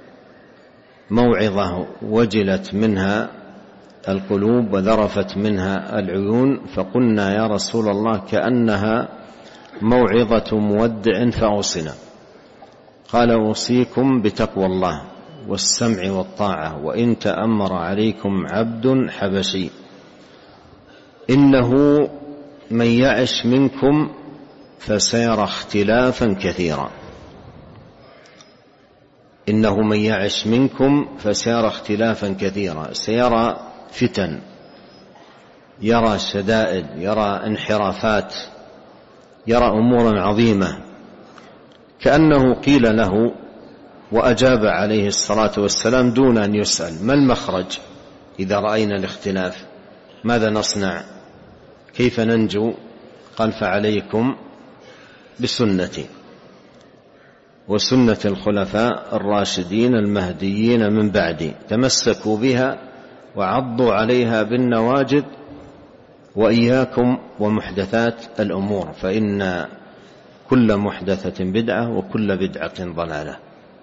موعظة وجلت منها القلوب وذرفت منها العيون، فقلنا يا رسول الله كأنها موعظة مودع فأوصنا. قال: أوصيكم بتقوى الله والسمع والطاعة وإن تأمر عليكم عبد حبشي، إنه من يعش منكم فسيرى اختلافا كثيرا. إنه من يعش منكم فسيرى اختلافا كثيرا، سيرى فتن، يرى شدائد، يرى انحرافات، يرى أمورا عظيمة. كأنه قيل له وأجاب عليه الصلاة والسلام دون أن يسأل: ما المخرج إذا رأينا الاختلاف؟ ماذا نصنع؟ كيف ننجو؟ قال: فعليكم بسنتي وسنة الخلفاء الراشدين المهديين من بعدي، تمسكوا بها وعضوا عليها بالنواجذ، وإياكم ومحدثات الأمور، فإن كل محدثة بدعة وكل بدعة ضلالة.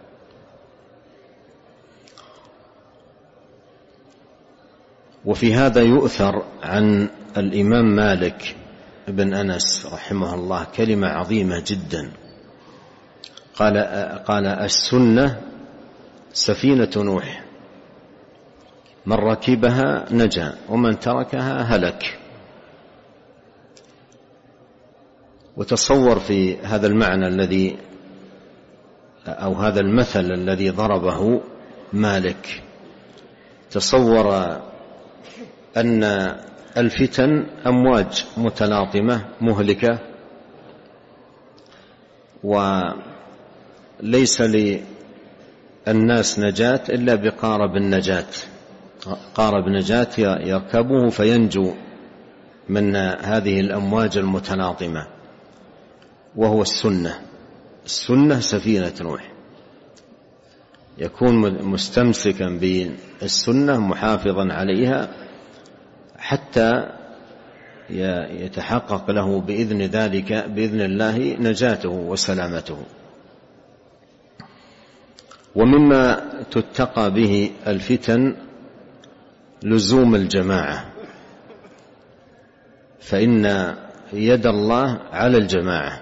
وفي هذا يؤثر عن الإمام مالك بن أنس رحمه الله كلمة عظيمة جدا، قال: السنة سفينة نوح، من ركبها نجا ومن تركها هلك. وتصور في هذا المعنى الذي أو هذا المثل الذي ضربه مالك، تصور أن الفتن أمواج متلاطمة مهلكة، وليس للناس نجاة إلا بقارب النجاة، قارب نجاة يركبه فينجو من هذه الأمواج المتلاطمة، وهو السنة. السنة سفينة نوح، يكون مستمسكا بالسنة محافظا عليها حتى يتحقق له بإذن الله نجاته وسلامته. ومما تتقى به الفتن لزوم الجماعة، فإن يد الله على الجماعة.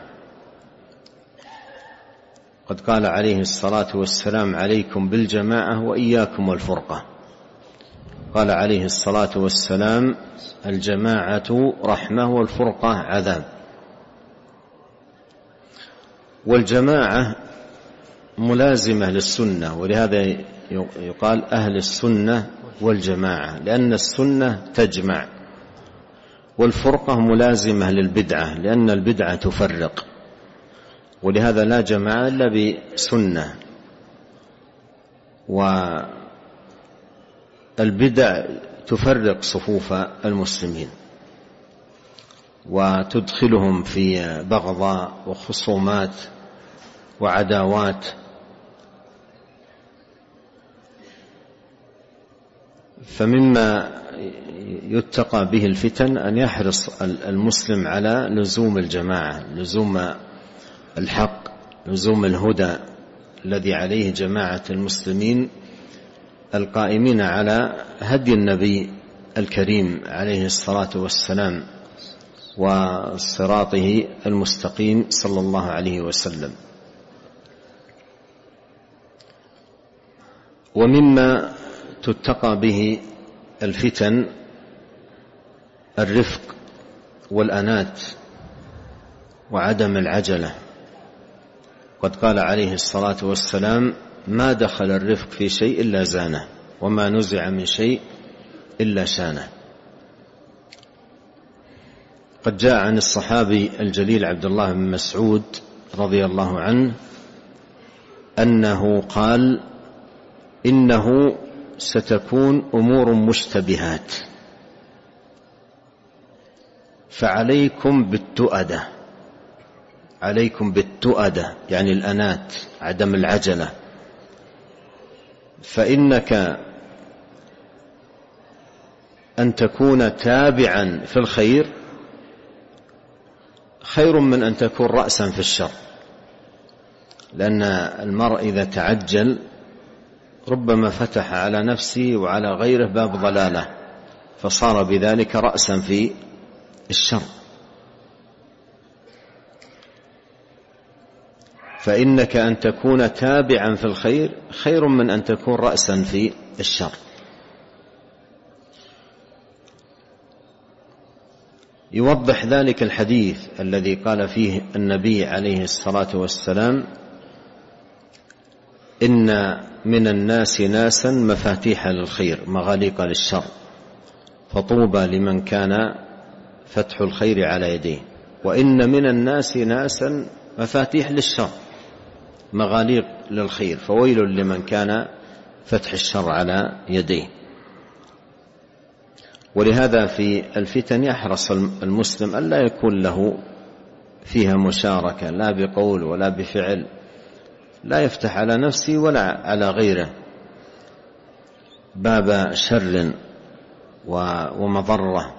قد قال عليه الصلاة والسلام: عليكم بالجماعة وإياكم والفرقة. قال عليه الصلاة والسلام: الجماعة رحمة والفرقة عذاب. والجماعة ملازمة للسنة، ولهذا يقال أهل السنة والجماعة، لأن السنة تجمع، والفرقة ملازمة للبدعة، لأن البدعة تفرق، ولهذا لا جماعة إلا بسنة. والبدع تفرق صفوف المسلمين وتدخلهم في بغضاء وخصومات وعداوات. فمما يتقى به الفتن أن يحرص المسلم على لزوم الجماعة، لزوم الحق، لزوم الهدى الذي عليه جماعة المسلمين القائمين على هدي النبي الكريم عليه الصلاة والسلام وصراطه المستقيم صلى الله عليه وسلم. ومما تتقى به الفتن الرفق والأنات وعدم العجلة. قد قال عليه الصلاة والسلام: ما دخل الرفق في شيء إلا زانه، وما نزع من شيء إلا شانه. قد جاء عن الصحابي الجليل عبد الله بن مسعود رضي الله عنه أنه قال: إنه ستكون أمور مشتبهات، فعليكم بالتؤدة. عليكم بالتؤدة يعني الأنات، عدم العجلة. فإنك أن تكون تابعا في الخير خير من أن تكون رأسا في الشر، لأن المرء إذا تعجل ربما فتح على نفسه وعلى غيره باب ضلاله، فصار بذلك رأسا في الشر. فإنك أن تكون تابعا في الخير خير من أن تكون رأسا في الشر. يوضح ذلك الحديث الذي قال فيه النبي عليه الصلاة والسلام: إن من الناس ناسا مفاتيح للخير مغاليق للشر، فطوبى لمن كان فتح الخير على يديه. وإن من الناس ناسا مفاتيح للشر مغاليق للخير، فويل لمن كان فتح الشر على يديه. ولهذا في الفتن يحرص المسلم ألا يكون له فيها مشاركة، لا بقول ولا بفعل، لا يفتح على نفسه ولا على غيره باب شر ومضرة.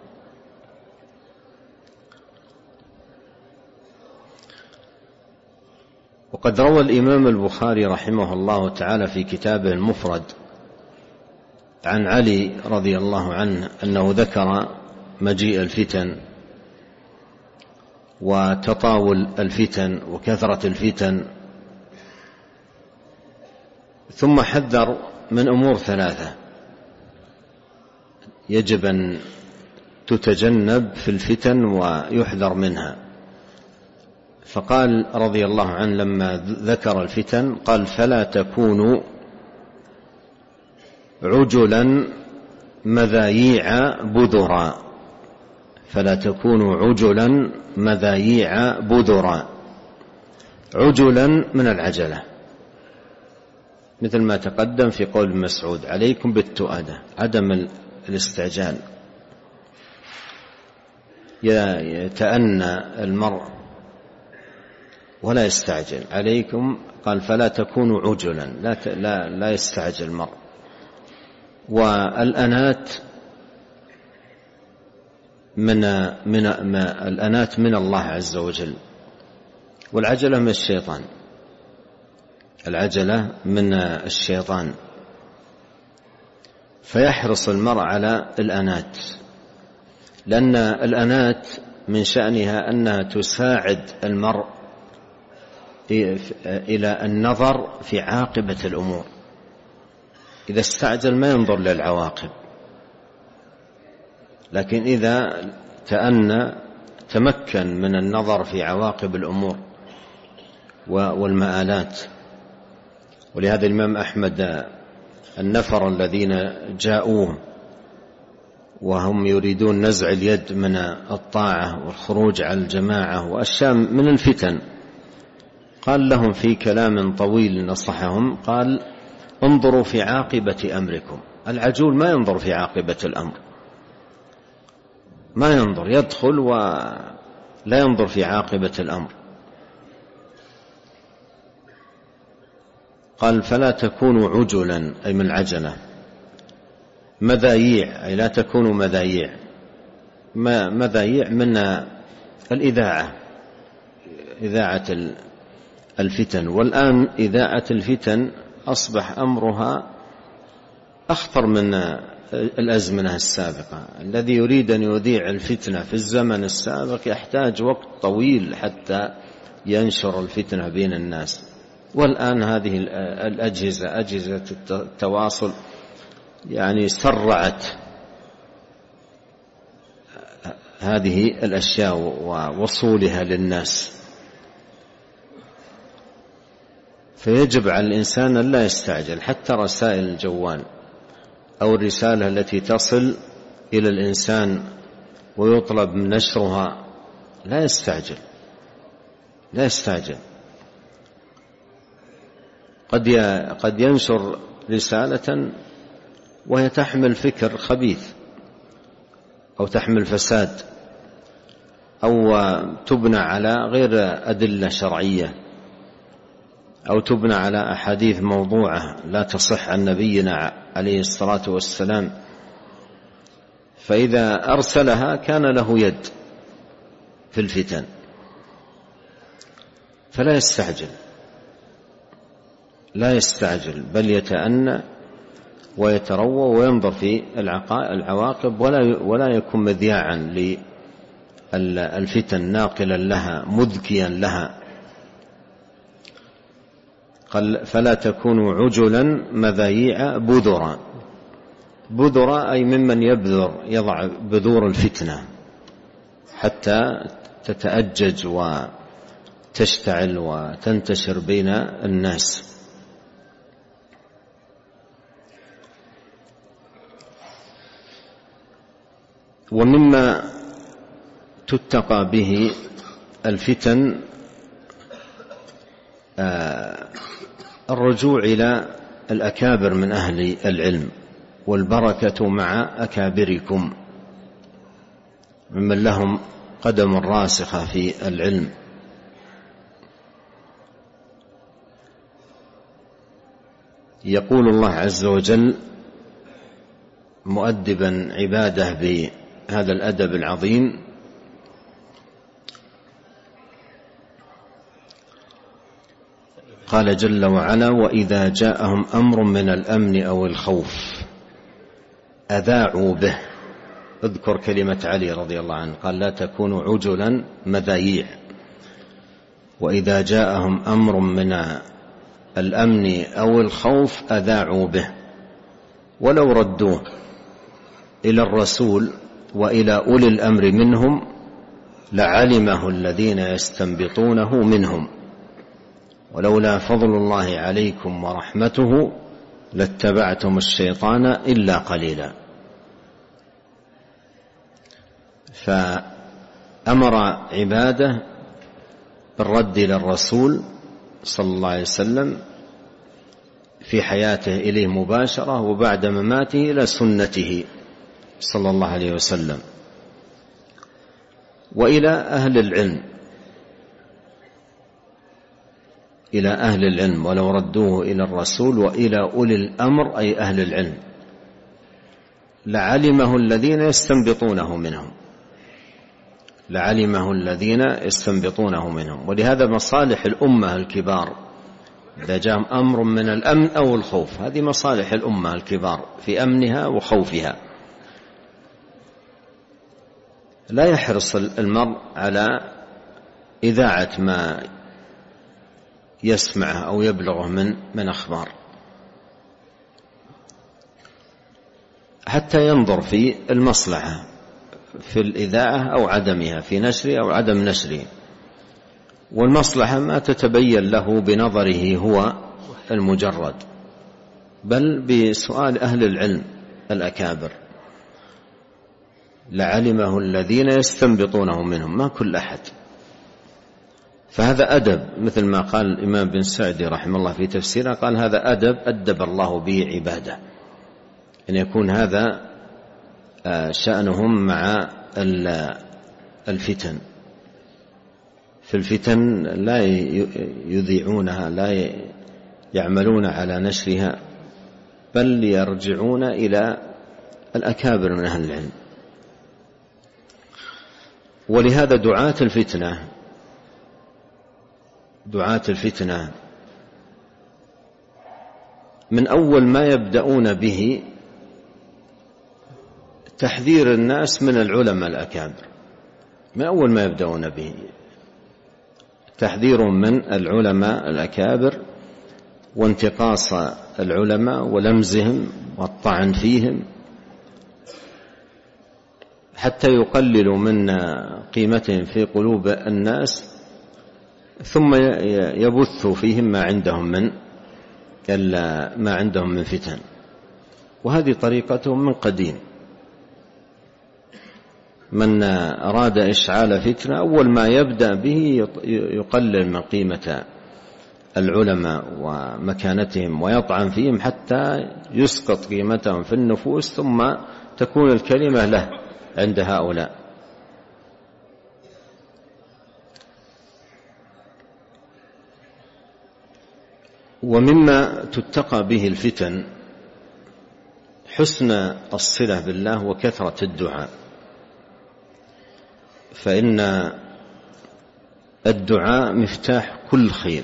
وقد روى الإمام البخاري رحمه الله تعالى في كتابه المفرد عن علي رضي الله عنه أنه ذكر مجيء الفتن وتطاول الفتن وكثرة الفتن، ثم حذر من أمور ثلاثة يجب أن تتجنب في الفتن ويحذر منها. فقال رضي الله عنه لما ذكر الفتن قال: فلا تكونوا عجلا مذاييع بذرا. فلا تكونوا عجلا مذاييع بذرا. عجلا من العجلة، مثل ما تقدم في قول مسعود: عليكم بالتؤدة، عدم الاستعجال، يتأنى المرء ولا يستعجل. عليكم قال فلا تكونوا عجلا، لا يستعجل المرء. والأنات الأنات من الله عز وجل، والعجلة من الشيطان. العجلة من الشيطان، فيحرص المرء على الأنات، لأن الأنات من شأنها أنها تساعد المرء إلى النظر في عاقبة الأمور. إذا استعجل ما ينظر للعواقب، لكن إذا تأنى تمكن من النظر في عواقب الأمور والمآلات. ولهذا الإمام أحمد النفر الذين جاءوه وهم يريدون نزع اليد من الطاعة والخروج على الجماعة وأشياء من الفتن، قال لهم في كلام طويل نصحهم، قال: انظروا في عاقبة أمركم. العجول ما ينظر في عاقبة الأمر، ما ينظر، يدخل ولا ينظر في عاقبة الأمر. قال: فلا تكونوا عجلا أي من العجلة، مذاييع أي لا تكونوا مذاييع. مذاييع من الإذاعة، إذاعة الفتن. والآن إذاعة الفتن أصبح أمرها أخطر من الأزمنة السابقة. الذي يريد أن يذيع الفتنة في الزمن السابق يحتاج وقت طويل حتى ينشر الفتنة بين الناس. والآن هذه الأجهزة، أجهزة التواصل، يعني سرعت هذه الأشياء ووصولها للناس. فيجب على الإنسان أن لا يستعجل، حتى رسائل الجوال أو الرسالة التي تصل إلى الإنسان ويطلب من نشرها لا يستعجل، لا يستعجل. قد ينشر رسالة وهي تحمل فكر خبيث أو تحمل فساد أو تبنى على غير أدلة شرعية أو تبنى على أحاديث موضوعة لا تصح عن نبينا عليه الصلاة والسلام، فإذا أرسلها كان له يد في الفتن، فلا يستعجل بل يتأنى ويتروى وينظر في العواقب ولا يكون مذياعا للفتن ناقلا لها مذكيا لها. قال فلا تكونوا عجلا مذايع بذرا أي ممن يضع بذور الفتنة حتى تتأجج وتشتعل وتنتشر بين الناس. ومما تتقى به الفتن الرجوع إلى الأكابر من أهل العلم، والبركة مع أكابركم ممن لهم قدم راسخة في العلم. يقول الله عز وجل مؤدبا عباده بهذا الأدب العظيم: قال جل وعلا: وإذا جاءهم أمر من الأمن أو الخوف أذاعوا به. اذكر كلمة علي رضي الله عنه، قال: لا تكونوا عجلا مذايع. وإذا جاءهم أمر من الأمن أو الخوف أذاعوا به، ولو ردوه إلى الرسول وإلى أولي الأمر منهم لعلمه الذين يستنبطونه منهم ولولا فضل الله عليكم ورحمته لاتبعتم الشيطان إلا قليلا. فأمر عباده بالرد إلى الرسول صلى الله عليه وسلم في حياته إليه مباشرة، وبعد مماته إلى سنته صلى الله عليه وسلم، وإلى أهل العلم، إلى أهل العلم ولو ردوه إلى الرسول وإلى أولي الأمر أي أهل العلم لعلمه الذين يستنبطونه منهم، لعلمه الذين يستنبطونه منهم. ولهذا مصالح الأمة الكبار إذا جاء أمر من الأمن أو الخوف، هذه مصالح الأمة الكبار في أمنها وخوفها. لا يحرص المرء على إذاعة ما يسمعه أو يبلغه من أخبار، حتى ينظر في المصلحة في الإذاعة أو عدمها، في نشر أو عدم نشره، والمصلحة ما تتبين له بنظره هو المجرد، بل بسؤال أهل العلم الأكابر لعلمه الذين يستنبطونه منهم، ما كل أحد. فهذا أدب، مثل ما قال الإمام بن سعدي رحمه الله في تفسيره، قال: هذا أدب أدب الله به عباده، أن يكون هذا شأنهم مع الفتن. في الفتن لا يذيعونها، لا يعملون على نشرها، بل يرجعون إلى الأكابر من أهل العلم. ولهذا دعاة الفتنة من أول ما يبدأون به تحذير الناس من العلماء الأكابر، من أول ما يبدأون به تحذير من العلماء الأكابر وانتقاص العلماء ولمزهم والطعن فيهم حتى يقللوا من قيمتهم في قلوب الناس، ثم يبثوا فيهم ما عندهم من فتن. وهذه طريقتهم من قديم. من أراد إشعال فتنة أول ما يبدأ به يقلل من قيمة العلماء ومكانتهم ويطعن فيهم حتى يسقط قيمتهم في النفوس، ثم تكون الكلمة له عند هؤلاء. ومما تتقى به الفتن حسن الصلة بالله وكثرة الدعاء، فإن الدعاء مفتاح كل خير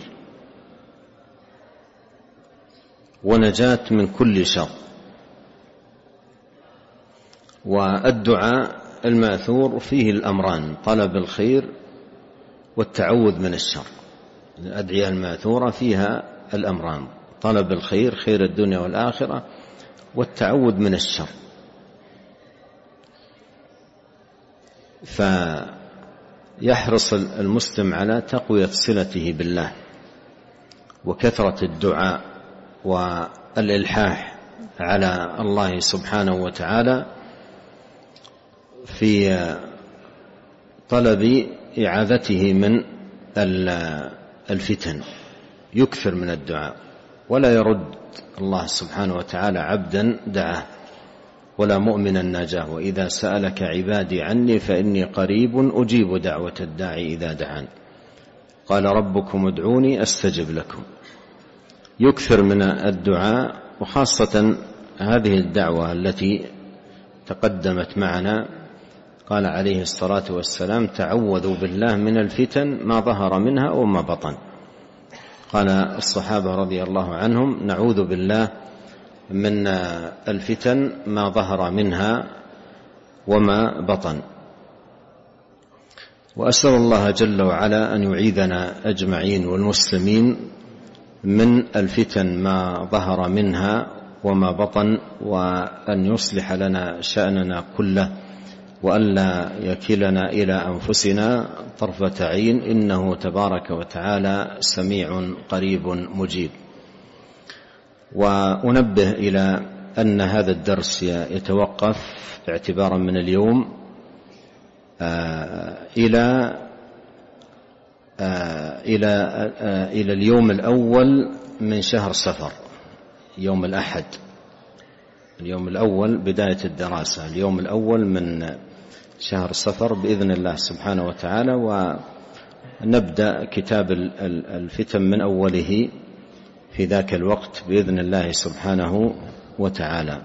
ونجاة من كل شر. والدعاء الماثور فيه الأمران: طلب الخير والتعوذ من الشر. الأدعية الماثورة فيها الأمران: طلب الخير، خير الدنيا والآخرة، والتعوذ من الشر. فيحرص المسلم على تقوية صلته بالله وكثرة الدعاء والإلحاح على الله سبحانه وتعالى في طلب إعاذته من الفتن. يكثر من الدعاء، ولا يرد الله سبحانه وتعالى عبدا دعاه ولا مؤمنا ناجاه: وإذا سألك عبادي عني فإني قريب أجيب دعوة الداعي إذا دعان، قال ربكم ادعوني أستجب لكم. يكثر من الدعاء، وخاصة هذه الدعوة التي تقدمت معنا. قال عليه الصلاة والسلام: تعوذوا بالله من الفتن ما ظهر منها وما بطن. قال الصحابة رضي الله عنهم: نعوذ بالله من الفتن ما ظهر منها وما بطن. وأسأل الله جل وعلا أن يعيذنا أجمعين والمسلمين من الفتن ما ظهر منها وما بطن، وأن يصلح لنا شأننا كله، وألا يكلنا إلى أنفسنا طرفة عين، إنه تبارك وتعالى سميع قريب مجيب. وأنبه إلى أن هذا الدرس يتوقف اعتبارا من اليوم إلى اليوم الأول من شهر صفر، يوم الأحد، اليوم الأول بداية الدراسة، اليوم الأول من شهر صفر بإذن الله سبحانه وتعالى. ونبدأ كتاب الفتن من أوله في ذاك الوقت بإذن الله سبحانه وتعالى.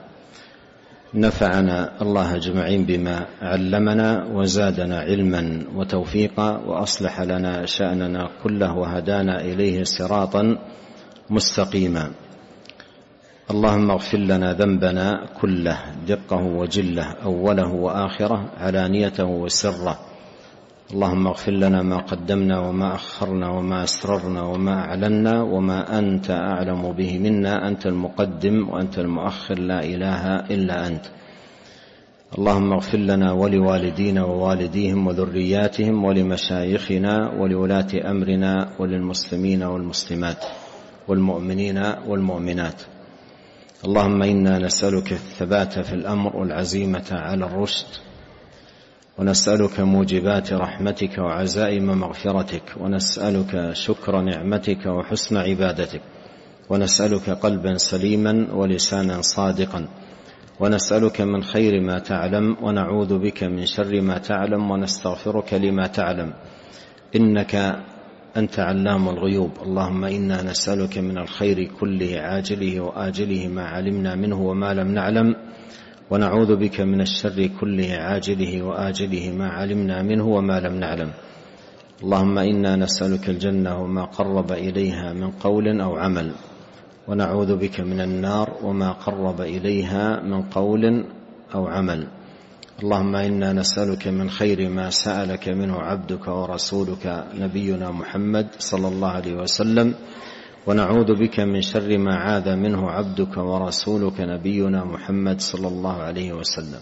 نفعنا الله أجمعين بما علمنا، وزادنا علما وتوفيقا، وأصلح لنا شأننا كله، وهدانا إليه صراطا مستقيما. اللهم اغفر لنا ذنبنا كله، دقه وجله، أوله وآخره، علانيته وسره. اللهم اغفر لنا ما قدمنا وما أخرنا وما أسررنا وما أعلنا وما أنت أعلم به منا. أنت المقدم وأنت المؤخر، لا إله إلا أنت. اللهم اغفر لنا ولوالدينا ووالديهم وذرياتهم ولمشايخنا ولولاة أمرنا وللمسلمين والمسلمات والمؤمنين والمؤمنات. اللهم إنا نسألك الثبات في الأمر والعزيمة على الرشد، ونسألك موجبات رحمتك وعزائم مغفرتك، ونسألك شكر نعمتك وحسن عبادتك، ونسألك قلبا سليما ولسانا صادقا، ونسألك من خير ما تعلم، ونعوذ بك من شر ما تعلم، ونستغفرك لما تعلم، إنك أنت علام الغيوب. اللهم إنا نسألك من الخير كله عاجله وآجله ما علمنا منه وما لم نعلم، ونعوذ بك من الشر كله عاجله وآجله ما علمنا منه وما لم نعلم. اللهم إنا نسألك الجنة وما قرب إليها من قول أو عمل، ونعوذ بك من النار وما قرب إليها من قول أو عمل. اللهم إنا نسألك من خير ما سألك منه عبدك ورسولك نبينا محمد صلى الله عليه وسلم، ونعوذ بك من شر ما عاذ منه عبدك ورسولك نبينا محمد صلى الله عليه وسلم.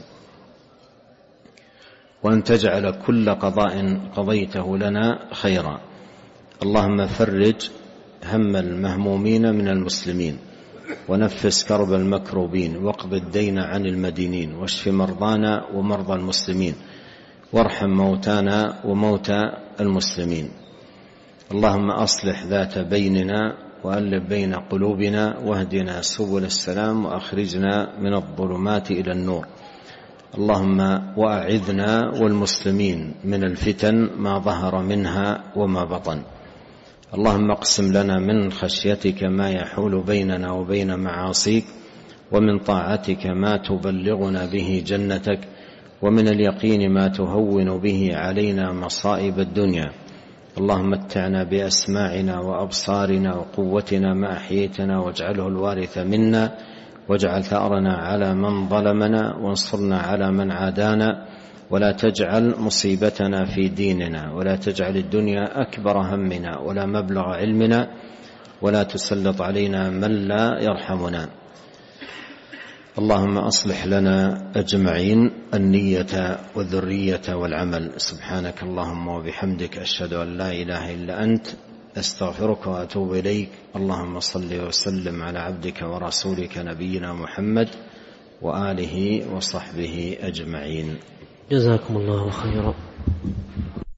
وأن تجعل كل قضاء قضيته لنا خيرا. اللهم فرج هم المهمومين من المسلمين، ونفس كرب المكروبين، واقض الدين عن المدينين، واشف مرضانا ومرضى المسلمين، وارحم موتانا وموتى المسلمين. اللهم أصلح ذات بيننا وألف بين قلوبنا واهدنا سبل السلام وأخرجنا من الظلمات إلى النور. اللهم وأعذنا والمسلمين من الفتن ما ظهر منها وما بطن. اللهم اقسم لنا من خشيتك ما يحول بيننا وبين معاصيك، ومن طاعتك ما تبلغنا به جنتك، ومن اليقين ما تهون به علينا مصائب الدنيا. اللهم متعنا بأسماعنا وأبصارنا وقوتنا ما أحييتنا، واجعله الوارث منا، واجعل ثأرنا على من ظلمنا، وانصرنا على من عادانا، ولا تجعل مصيبتنا في ديننا، ولا تجعل الدنيا أكبر همنا ولا مبلغ علمنا، ولا تسلط علينا من لا يرحمنا. اللهم أصلح لنا أجمعين النية والذرية والعمل. سبحانك اللهم وبحمدك، أشهد أن لا إله إلا أنت، أستغفرك وأتوب إليك. اللهم صل وسلم على عبدك ورسولك نبينا محمد وآله وصحبه أجمعين. جزاكم الله خيرا.